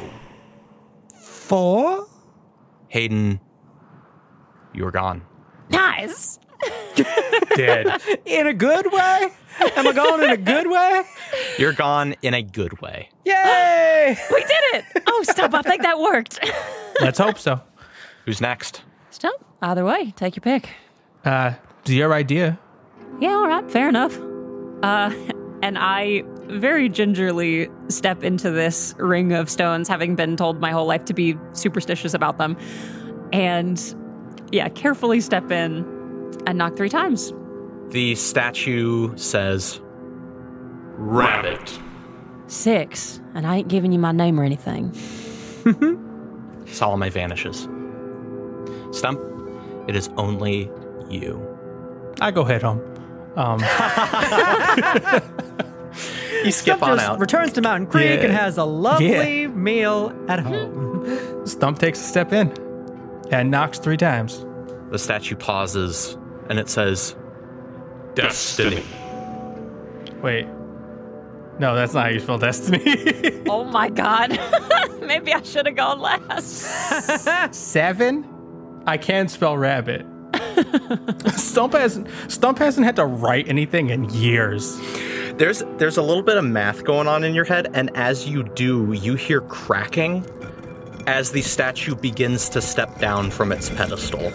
Four? Hayden, you're gone. Nice. Dead. In a good way? Am I going in a good way? You're gone in a good way. Yay! We did it. Oh, stop. I think that worked. Let's hope so. Who's next? Stop. Either way, take your pick. Uh, it's your idea. Yeah, all right. Fair enough. Uh, and I very gingerly step into this ring of stones, having been told my whole life to be superstitious about them. And yeah, carefully step in and knock three times. The statue says, Rabbit. Six. And I ain't giving you my name or anything. Salome vanishes. Stump, it is only you. I go head home. Um, You skip Stump on just out. returns to Mountain Creek Yeah. and has a lovely Yeah. meal at home. Stump takes a step in and knocks three times. The statue pauses and it says, Destiny. Wait. No, that's not how you spell destiny. Oh my God. Maybe I should have gone last. Seven? I can spell rabbit. Stump hasn't Stump hasn't had to write anything in years. There's there's a little bit of math going on in your head, and as you do, you hear cracking as the statue begins to step down from its pedestal.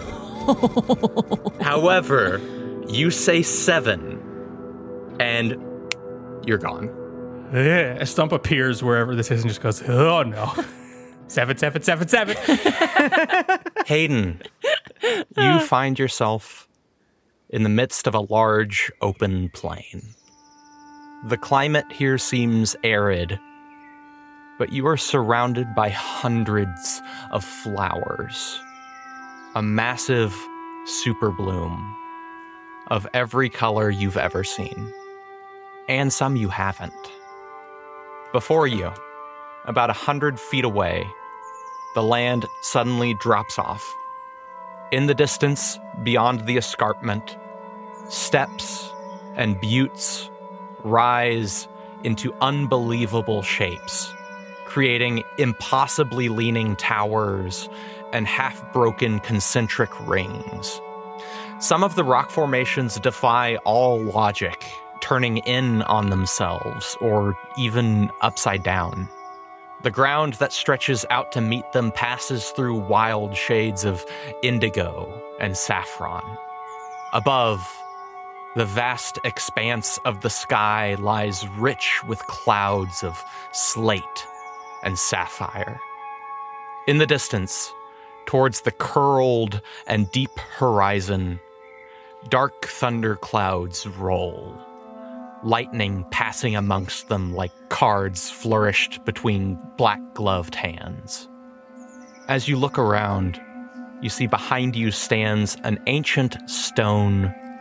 However, you say seven, and you're gone. Yeah, Stump appears wherever this is and just goes, oh no. Seven, seven, seven, seven. Hayden, you find yourself in the midst of a large open plain. The climate here seems arid, but you are surrounded by hundreds of flowers. A massive super bloom of every color you've ever seen, and some you haven't. Before you, about a hundred feet away, the land suddenly drops off. In the distance, beyond the escarpment, steps and buttes rise into unbelievable shapes, creating impossibly leaning towers and half-broken concentric rings. Some of the rock formations defy all logic, turning in on themselves or even upside down. The ground that stretches out to meet them passes through wild shades of indigo and saffron. Above, the vast expanse of the sky lies rich with clouds of slate and sapphire. In the distance, towards the curled and deep horizon, dark thunder clouds roll, lightning passing amongst them like cards flourished between black-gloved hands. As you look around, you see behind you stands an ancient stone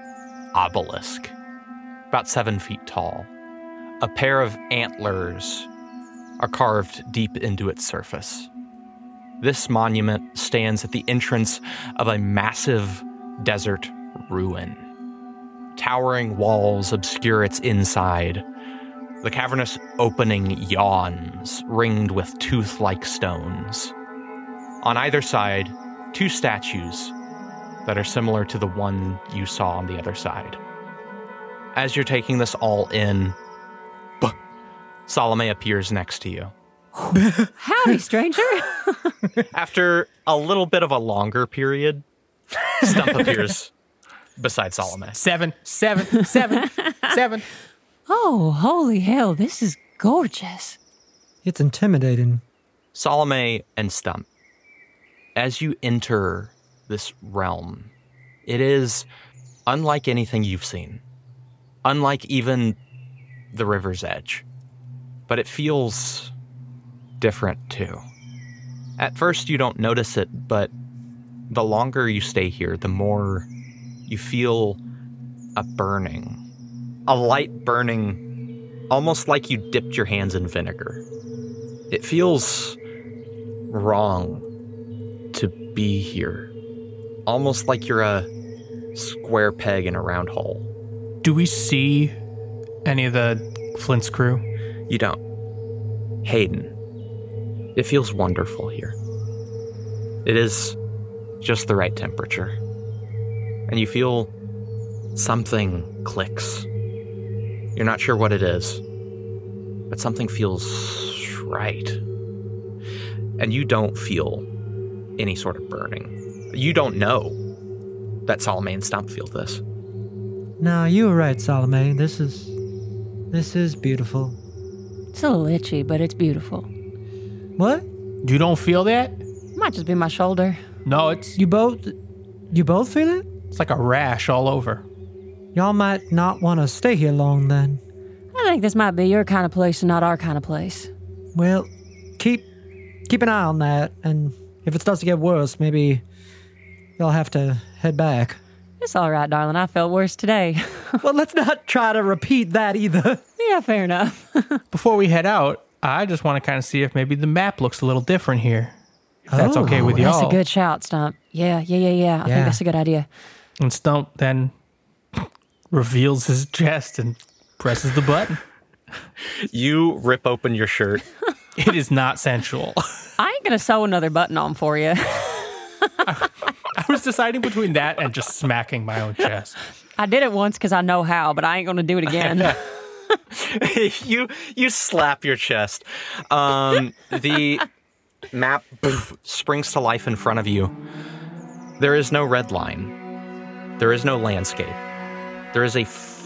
obelisk, about seven feet tall. A pair of antlers are carved deep into its surface. This monument stands at the entrance of a massive desert ruin. Towering walls obscure its inside. The cavernous opening yawns, ringed with tooth-like stones. On either side, two statues that are similar to the one you saw on the other side. As you're taking this all in, Salome appears next to you. Howdy, stranger. After a little bit of a longer period, Stump appears beside Salome. Seven, seven, seven, seven. Oh, holy hell, this is gorgeous. It's intimidating. Salome and Stump, as you enter this realm, it is unlike anything you've seen. Unlike even the river's edge. But it feels different too. At first you don't notice it, but the longer you stay here, the more you feel a burning. A light burning, almost like you dipped your hands in vinegar. It feels wrong to be here. Almost like you're a square peg in a round hole. Do we see any of the Flint's crew? You don't. Hayden, it feels wonderful here. It is just the right temperature. And you feel something clicks. You're not sure what it is, but something feels right. And you don't feel any sort of burning. You don't know that Salome and Stump feel this. No, you were right, Salome. This is... This is beautiful. It's a little itchy, but it's beautiful. What? You don't feel that? Might just be my shoulder. No, it's You both... You both feel it? it's like a rash all over. Y'all might not want to stay here long then. I think this might be your kind of place and not our kind of place. Well, keep... Keep an eye on that, and if it starts to get worse, maybe y'all have to head back. It's all right, darling. I felt worse today. Well, let's not try to repeat that either. Yeah, fair enough. Before we head out, I just want to kind of see if maybe the map looks a little different here. If that's Oh, okay with y'all. That's a good shout, Stump. Yeah, yeah, yeah, yeah. I Yeah. think that's a good idea. And Stump then reveals his chest and presses the button. You rip open your shirt. It is not sensual. I ain't gonna sew another button on for you. I was deciding between that and just smacking my own chest. I did it once because I know how, but I ain't gonna do it again. you you slap your chest. Um, the map poof, springs to life in front of you. There is no red line. There is no landscape. There is a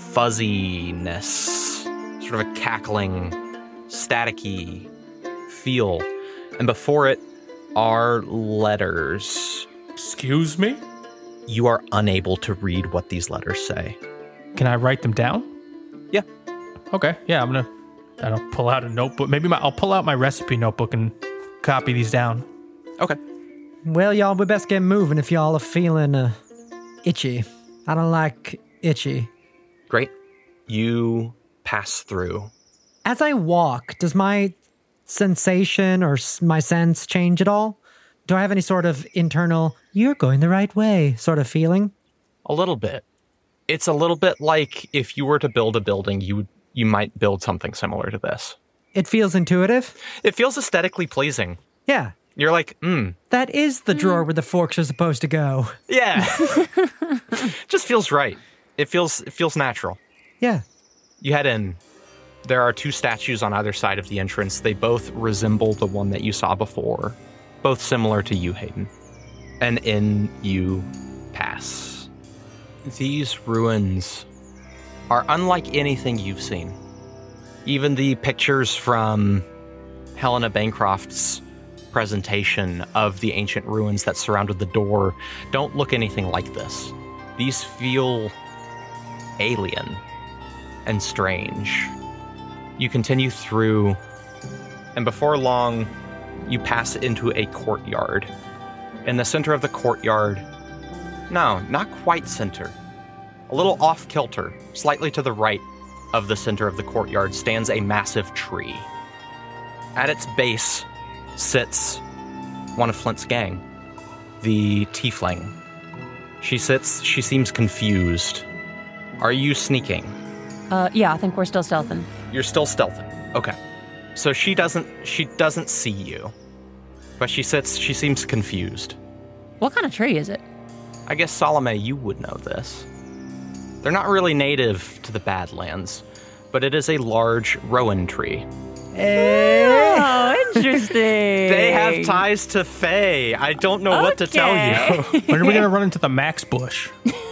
fuzziness, sort of a cackling, staticky feel. And before it are letters. Excuse me? You are unable to read what these letters say. Can I write them down? Yeah. Okay. Yeah, I'm gonna. I don't pull out a notebook. Maybe my, I'll pull out my recipe notebook and copy these down. Okay. Well, y'all, we best get moving if y'all are feeling uh, itchy. I don't like itchy. Great. You pass through. As I walk, does my sensation or s- my sense change at all? Do I have any sort of internal, you're going the right way sort of feeling? A little bit. It's a little bit like if you were to build a building, you would, you might build something similar to this. It feels intuitive? It feels aesthetically pleasing. Yeah. You're like, hmm, That is the drawer where the forks are supposed to go. yeah. Just feels right. It feels it feels natural. Yeah. You head in. There are two statues on either side of the entrance. They both resemble the one that you saw before. Both similar to you, Hayden. And in you pass. These ruins are unlike anything you've seen. Even the pictures from Helena Bancroft's presentation of the ancient ruins that surrounded the door don't look anything like this. These feel alien and strange. You continue through, and before long, you pass into a courtyard. In the center of the courtyard, no, not quite center, A little off kilter, slightly to the right of the center of the courtyard, stands a massive tree. At its base sits one of Flint's gang, the tiefling. She sits, she seems confused. Are you sneaking? Uh, yeah, I think we're still stealthing. You're still stealthing. Okay. So she doesn't she doesn't see you. But she sits, she seems confused. What kind of tree is it? I guess Salome, you would know this. They're not really native to the Badlands, but it is a large rowan tree. Oh, interesting. They have ties to Fae. I don't know okay. what to tell you. When are we going to run into the Max Bush?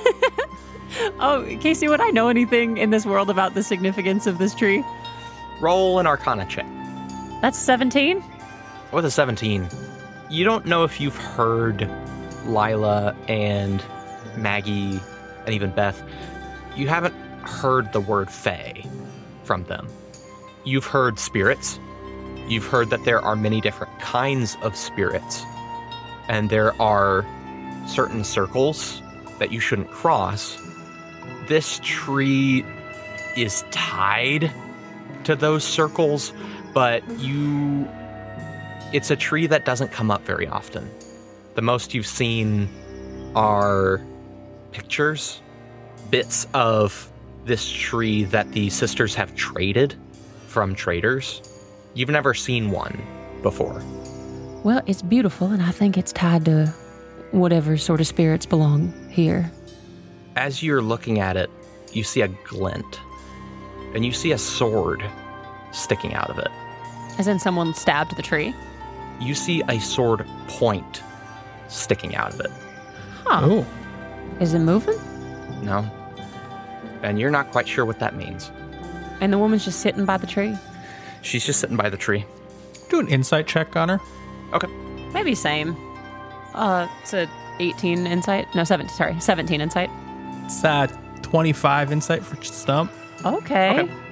Oh, Casey, would I know anything in this world about the significance of this tree? Roll an Arcana check. That's seventeen? With a seventeen, you don't know if you've heard Lila and Maggie and even Beth. You haven't heard the word Fae from them. You've heard spirits. You've heard that there are many different kinds of spirits. And there are certain circles that you shouldn't cross. This tree is tied to those circles, but you... It's a tree that doesn't come up very often. The most you've seen are pictures, bits of this tree that the sisters have traded from traders. You've never seen one before. Well, it's beautiful, and I think it's tied to whatever sort of spirits belong here. As you're looking at it, you see a glint, and you see a sword sticking out of it. As in someone stabbed the tree? You see a sword point sticking out of it. Huh. Oh. Is it moving? No. And you're not quite sure what that means. And the woman's just sitting by the tree? She's just sitting by the tree. Do an insight check on her. Okay. Maybe same. Uh, it's a eighteen insight. No, seventeen, sorry. seventeen insight. It's uh, twenty-five insight for Stump. Okay. Okay.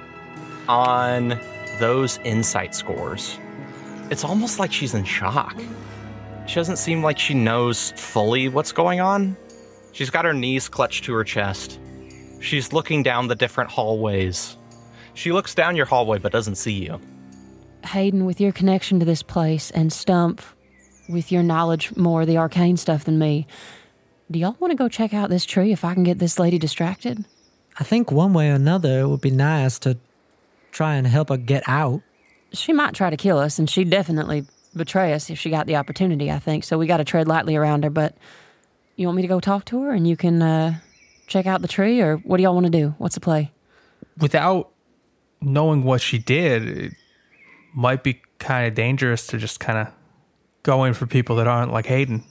On those insight scores, it's almost like she's in shock. She doesn't seem like she knows fully what's going on. She's got her knees clutched to her chest. She's looking down the different hallways. She looks down your hallway but doesn't see you. Hayden, with your connection to this place, and Stump, with your knowledge more of the arcane stuff than me, do y'all want to go check out this tree if I can get this lady distracted? I think one way or another it would be nice to try and help her get out. She might try to kill us, and she'd definitely betray us if she got the opportunity, I think. So we got to tread lightly around her. But you want me to go talk to her and you can uh, check out the tree, or what do y'all want to do? What's the play? Without knowing what she did, it might be kind of dangerous to just kind of go in for people that aren't like Hayden.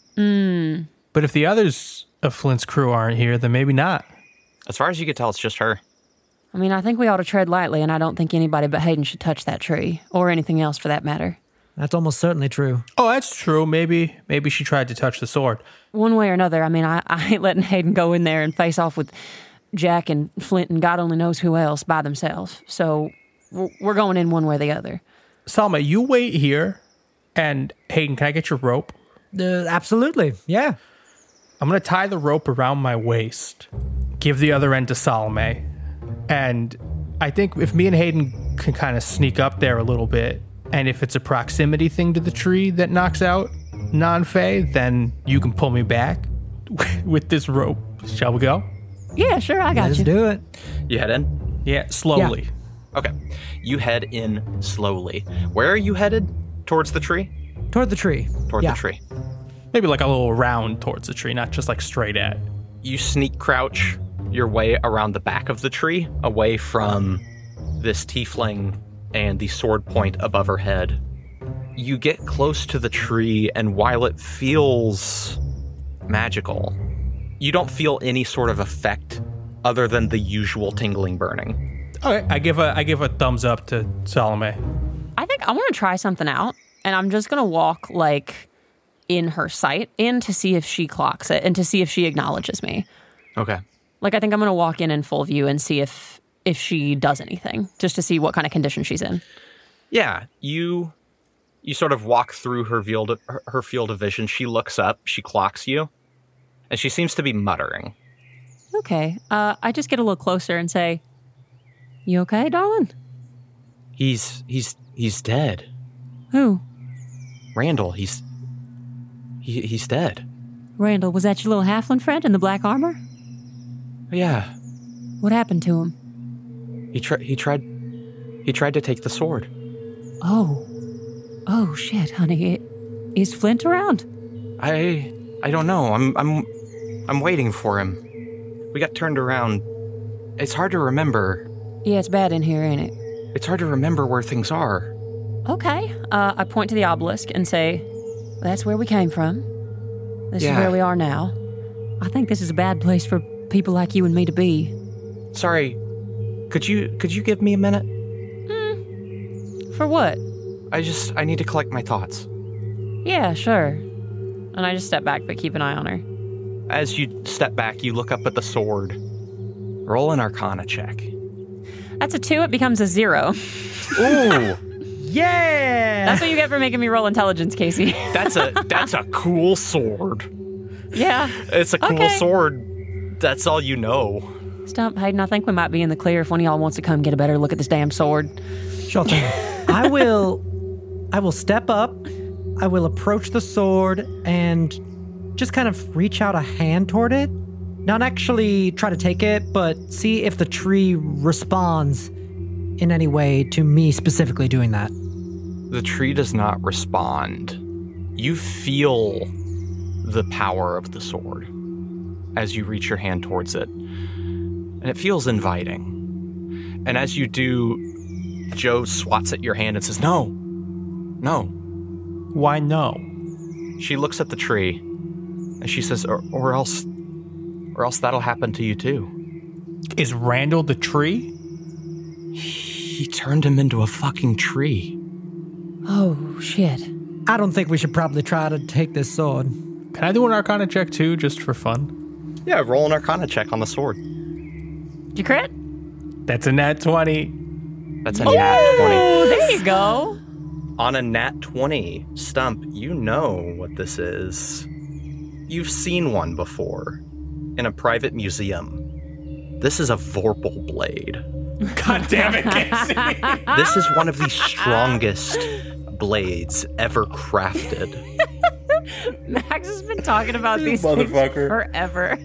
Mm. But if the others of Flint's crew aren't here, then maybe not. As far as you can tell, it's just her. I mean, I think we ought to tread lightly, and I don't think anybody but Hayden should touch that tree, or anything else for that matter. That's almost certainly true. Oh, that's true. Maybe maybe she tried to touch the sword. One way or another, I mean, I, I ain't letting Hayden go in there and face off with Jack and Flint and God only knows who else by themselves. So we're going in one way or the other. Salma, you wait here, and Hayden, can I get your rope? Uh, absolutely, yeah. I'm going to tie the rope around my waist, give the other end to Salome, and I think if me and Hayden can kind of sneak up there a little bit, and if it's a proximity thing to the tree that knocks out non-Fae, then you can pull me back with this rope. Shall we go? Yeah, sure, I got Let's you. Let's do it. You head in? Yeah, slowly. Yeah. Okay. You head in slowly. Where are you headed? Towards the tree? Toward the tree. Toward yeah. the tree. Maybe like a little round towards the tree, not just like straight at. You sneak crouch your way around the back of the tree, away from this tiefling and the sword point above her head. You get close to the tree, and while it feels magical, you don't feel any sort of effect other than the usual tingling burning. Okay, I give a I give a thumbs up to Salome. I think I want to try something out, and I'm just going to walk like in her sight in to see if she clocks it and to see if she acknowledges me. Okay. Like, I think I'm going to walk in in full view and see if if she does anything, just to see what kind of condition she's in. Yeah, you you sort of walk through her field of, her, her field of vision. She looks up, she clocks you, and she seems to be muttering. Okay. Uh, I just get a little closer and say, "You okay, darling?" He's he's he's dead. Who? Randall, he's he, he's dead. Randall, was that your little halfling friend in the black armor? Yeah. What happened to him? He tried he tried he tried to take the sword. Oh. Oh shit, honey. Is Flint around? I I don't know. I'm I'm I'm waiting for him. We got turned around. It's hard to remember. Yeah, it's bad in here, ain't it? It's hard to remember where things are. Okay. Uh, I point to the obelisk and say, that's where we came from. This Yeah. is where we are now. I think this is a bad place for people like you and me to be. Sorry. Could you could you give me a minute? For what? I just I need to collect my thoughts. Yeah, sure. And I just step back, but keep an eye on her. As you step back, you look up at the sword. Roll an Arcana check. That's a two, it becomes a zero. Ooh. Yeah! That's what you get for making me roll intelligence, Casey. That's a that's a cool sword. Yeah. It's a cool Okay. sword. That's all you know. Stump, Hayden, I think we might be in the clear if one of y'all wants to come get a better look at this damn sword. Sure thing. I will I will step up, I will approach the sword and just kind of reach out a hand toward it. Not actually try to take it, but see if the tree responds in any way to me specifically doing that. The tree does not respond. You feel the power of the sword as you reach your hand towards it. And it feels inviting. And as you do, Joe swats at your hand and says, no, no. Why no? She looks at the tree and she says, or, or else, or else that'll happen to you too. Is Randall the tree? He turned him into a fucking tree. Oh, shit. I don't think we should probably try to take this sword. Can I do an Arcana check too, just for fun? Yeah, roll an Arcana check on the sword. Did you crit? That's a nat twenty. That's a nat twenty. Oh, there you go. On a nat twenty, Stump, you know what this is. You've seen one before in a private museum. This is a Vorpal blade. God damn it, Casey. This is one of the strongest blades ever crafted. Max has been talking about these things forever.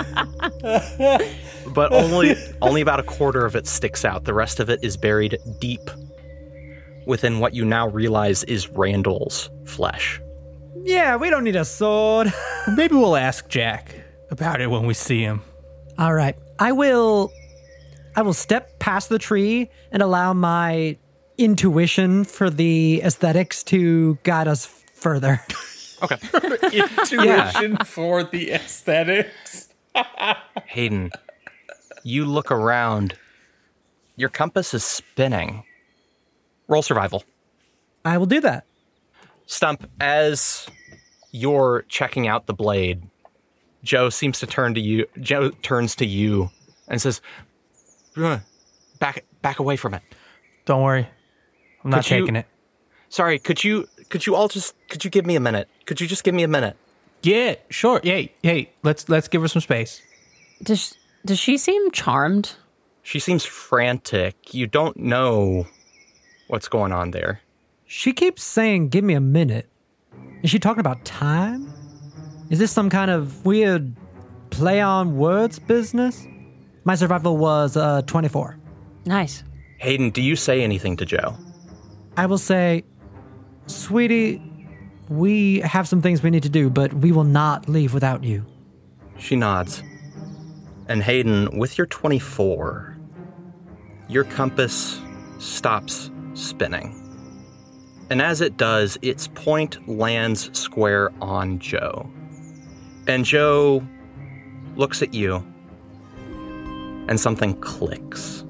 But only only about a quarter of it sticks out. The rest of it is buried deep within what you now realize is Randall's flesh. Yeah, we don't need a sword. Maybe we'll ask Jack about it when we see him. All right. I will I will step past the tree and allow my intuition for the aesthetics to guide us further. Okay. Intuition for the aesthetics. Hayden, you look around. Your compass is spinning. Roll survival. I will do that. Stump, as you're checking out the blade, Joe seems to turn to you. Joe turns to you and says, "Uh, back back away from it. Don't worry. I'm not Could you- taking it. Sorry, could you could you all just could you give me a minute? Could you just give me a minute?" Yeah, sure. Hey, hey, let's let's give her some space. Does, does she seem charmed? She seems frantic. You don't know what's going on there. She keeps saying, give me a minute. Is she talking about time? Is this some kind of weird play on words business? My survival was uh, twenty-four. Nice. Hayden, do you say anything to Joe? I will say, sweetie, we have some things we need to do, but we will not leave without you. She nods. And Hayden, with your twenty-four, your compass stops spinning. And as it does, its point lands square on Joe. And Joe looks at you, and something clicks.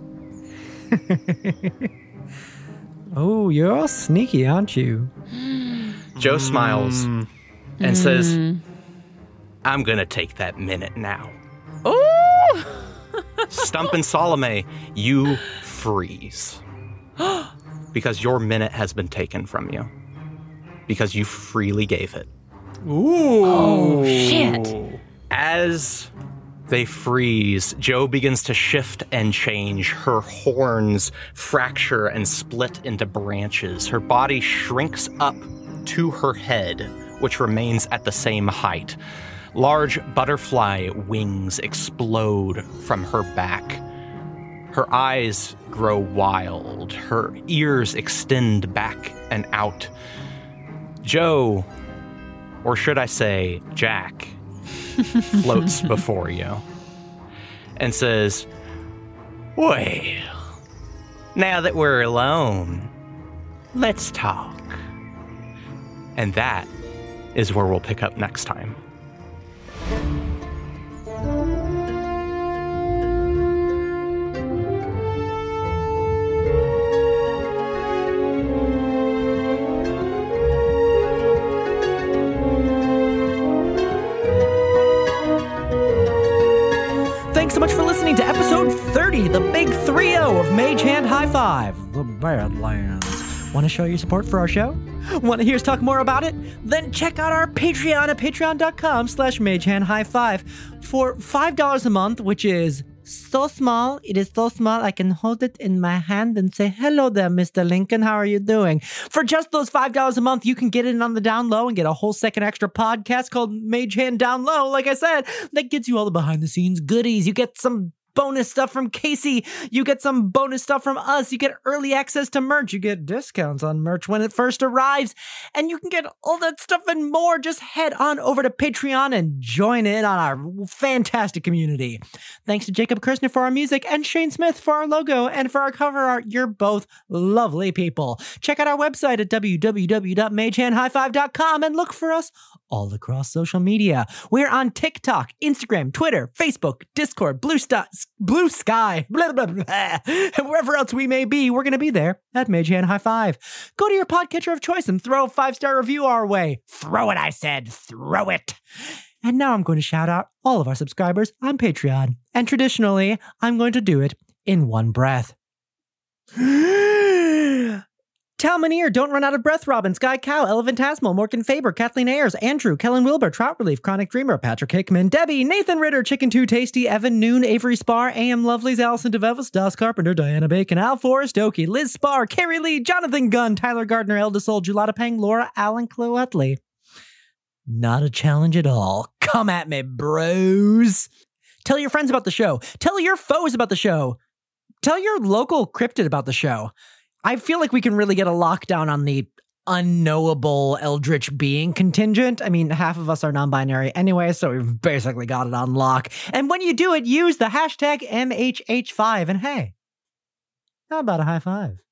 Oh, you're all sneaky, aren't you? Joe smiles and says, I'm gonna take that minute now. Ooh! Stump and Salome, you freeze. Because your minute has been taken from you. Because you freely gave it. Ooh. Oh, shit. As They freeze. Joe begins to shift and change. Her horns fracture and split into branches. Her body shrinks up to her head, which remains at the same height. Large butterfly wings explode from her back. Her eyes grow wild. Her ears extend back and out. Joe, or should I say Jack, floats before you and says, "Well, now that we're alone, let's talk." And that is where we'll pick up next time. Thanks so much for listening to episode thirty, the big three oh of Mage Hand High Five, the Badlands. Want to show your support for our show? Want to hear us talk more about it? Then check out our Patreon at patreon.com slash magehandhighfive for five dollars a month, which is so small. It is so small I can hold it in my hand and say, "Hello there, Mister Lincoln. How are you doing?" For just those five dollars a month, you can get in on the down low and get a whole second extra podcast called Mage Hand Down Low. Like I said, that gets you all the behind the scenes goodies. You get some bonus stuff from Casey. You get some bonus stuff from us. You get early access to merch. You get discounts on merch when it first arrives. And you can get all that stuff and more. Just head on over to Patreon and join in on our fantastic community. Thanks to Jacob Kirshner for our music and Shane Smith for our logo and for our cover art. You're both lovely people. Check out our website at w w w dot mage hand high five dot com and look for us all across social media. We're on TikTok, Instagram, Twitter, Facebook, Discord, Blue Sky, Blue Sky, blah, blah, blah. And wherever else we may be, we're going to be there at Mage Hand High Five. Go to your podcatcher of choice and throw a five-star review our way. Throw it, I said. Throw it. And now I'm going to shout out all of our subscribers on Patreon. And traditionally, I'm going to do it in one breath. Talmaneer, Don't Run Out of Breath, Robin, Sky Cow, Elefantasmal, Morgan Faber, Kathleen Ayers, Andrew, Kellen Wilbur, Trout Relief, Chronic Dreamer, Patrick Hickman, Debbie, Nathan Ritter, Chicken Too Tasty, Evan Noon, Avery Spar, A M Lovelies, Allison DeVevos, Das Carpenter, Diana Bacon, Al Forrest, Okie, Liz Spar, Carrie Lee, Jonathan Gunn, Tyler Gardner, Elda Soul, Julata Pang, Laura, Alan Cloetley. Not a challenge at all. Come at me, bros. Tell your friends about the show. Tell your foes about the show. Tell your local cryptid about the show. I feel like we can really get a lockdown on the unknowable eldritch being contingent. I mean, half of us are non-binary anyway, so we've basically got it on lock. And when you do it, use the hashtag M H H five. And hey, how about a high five?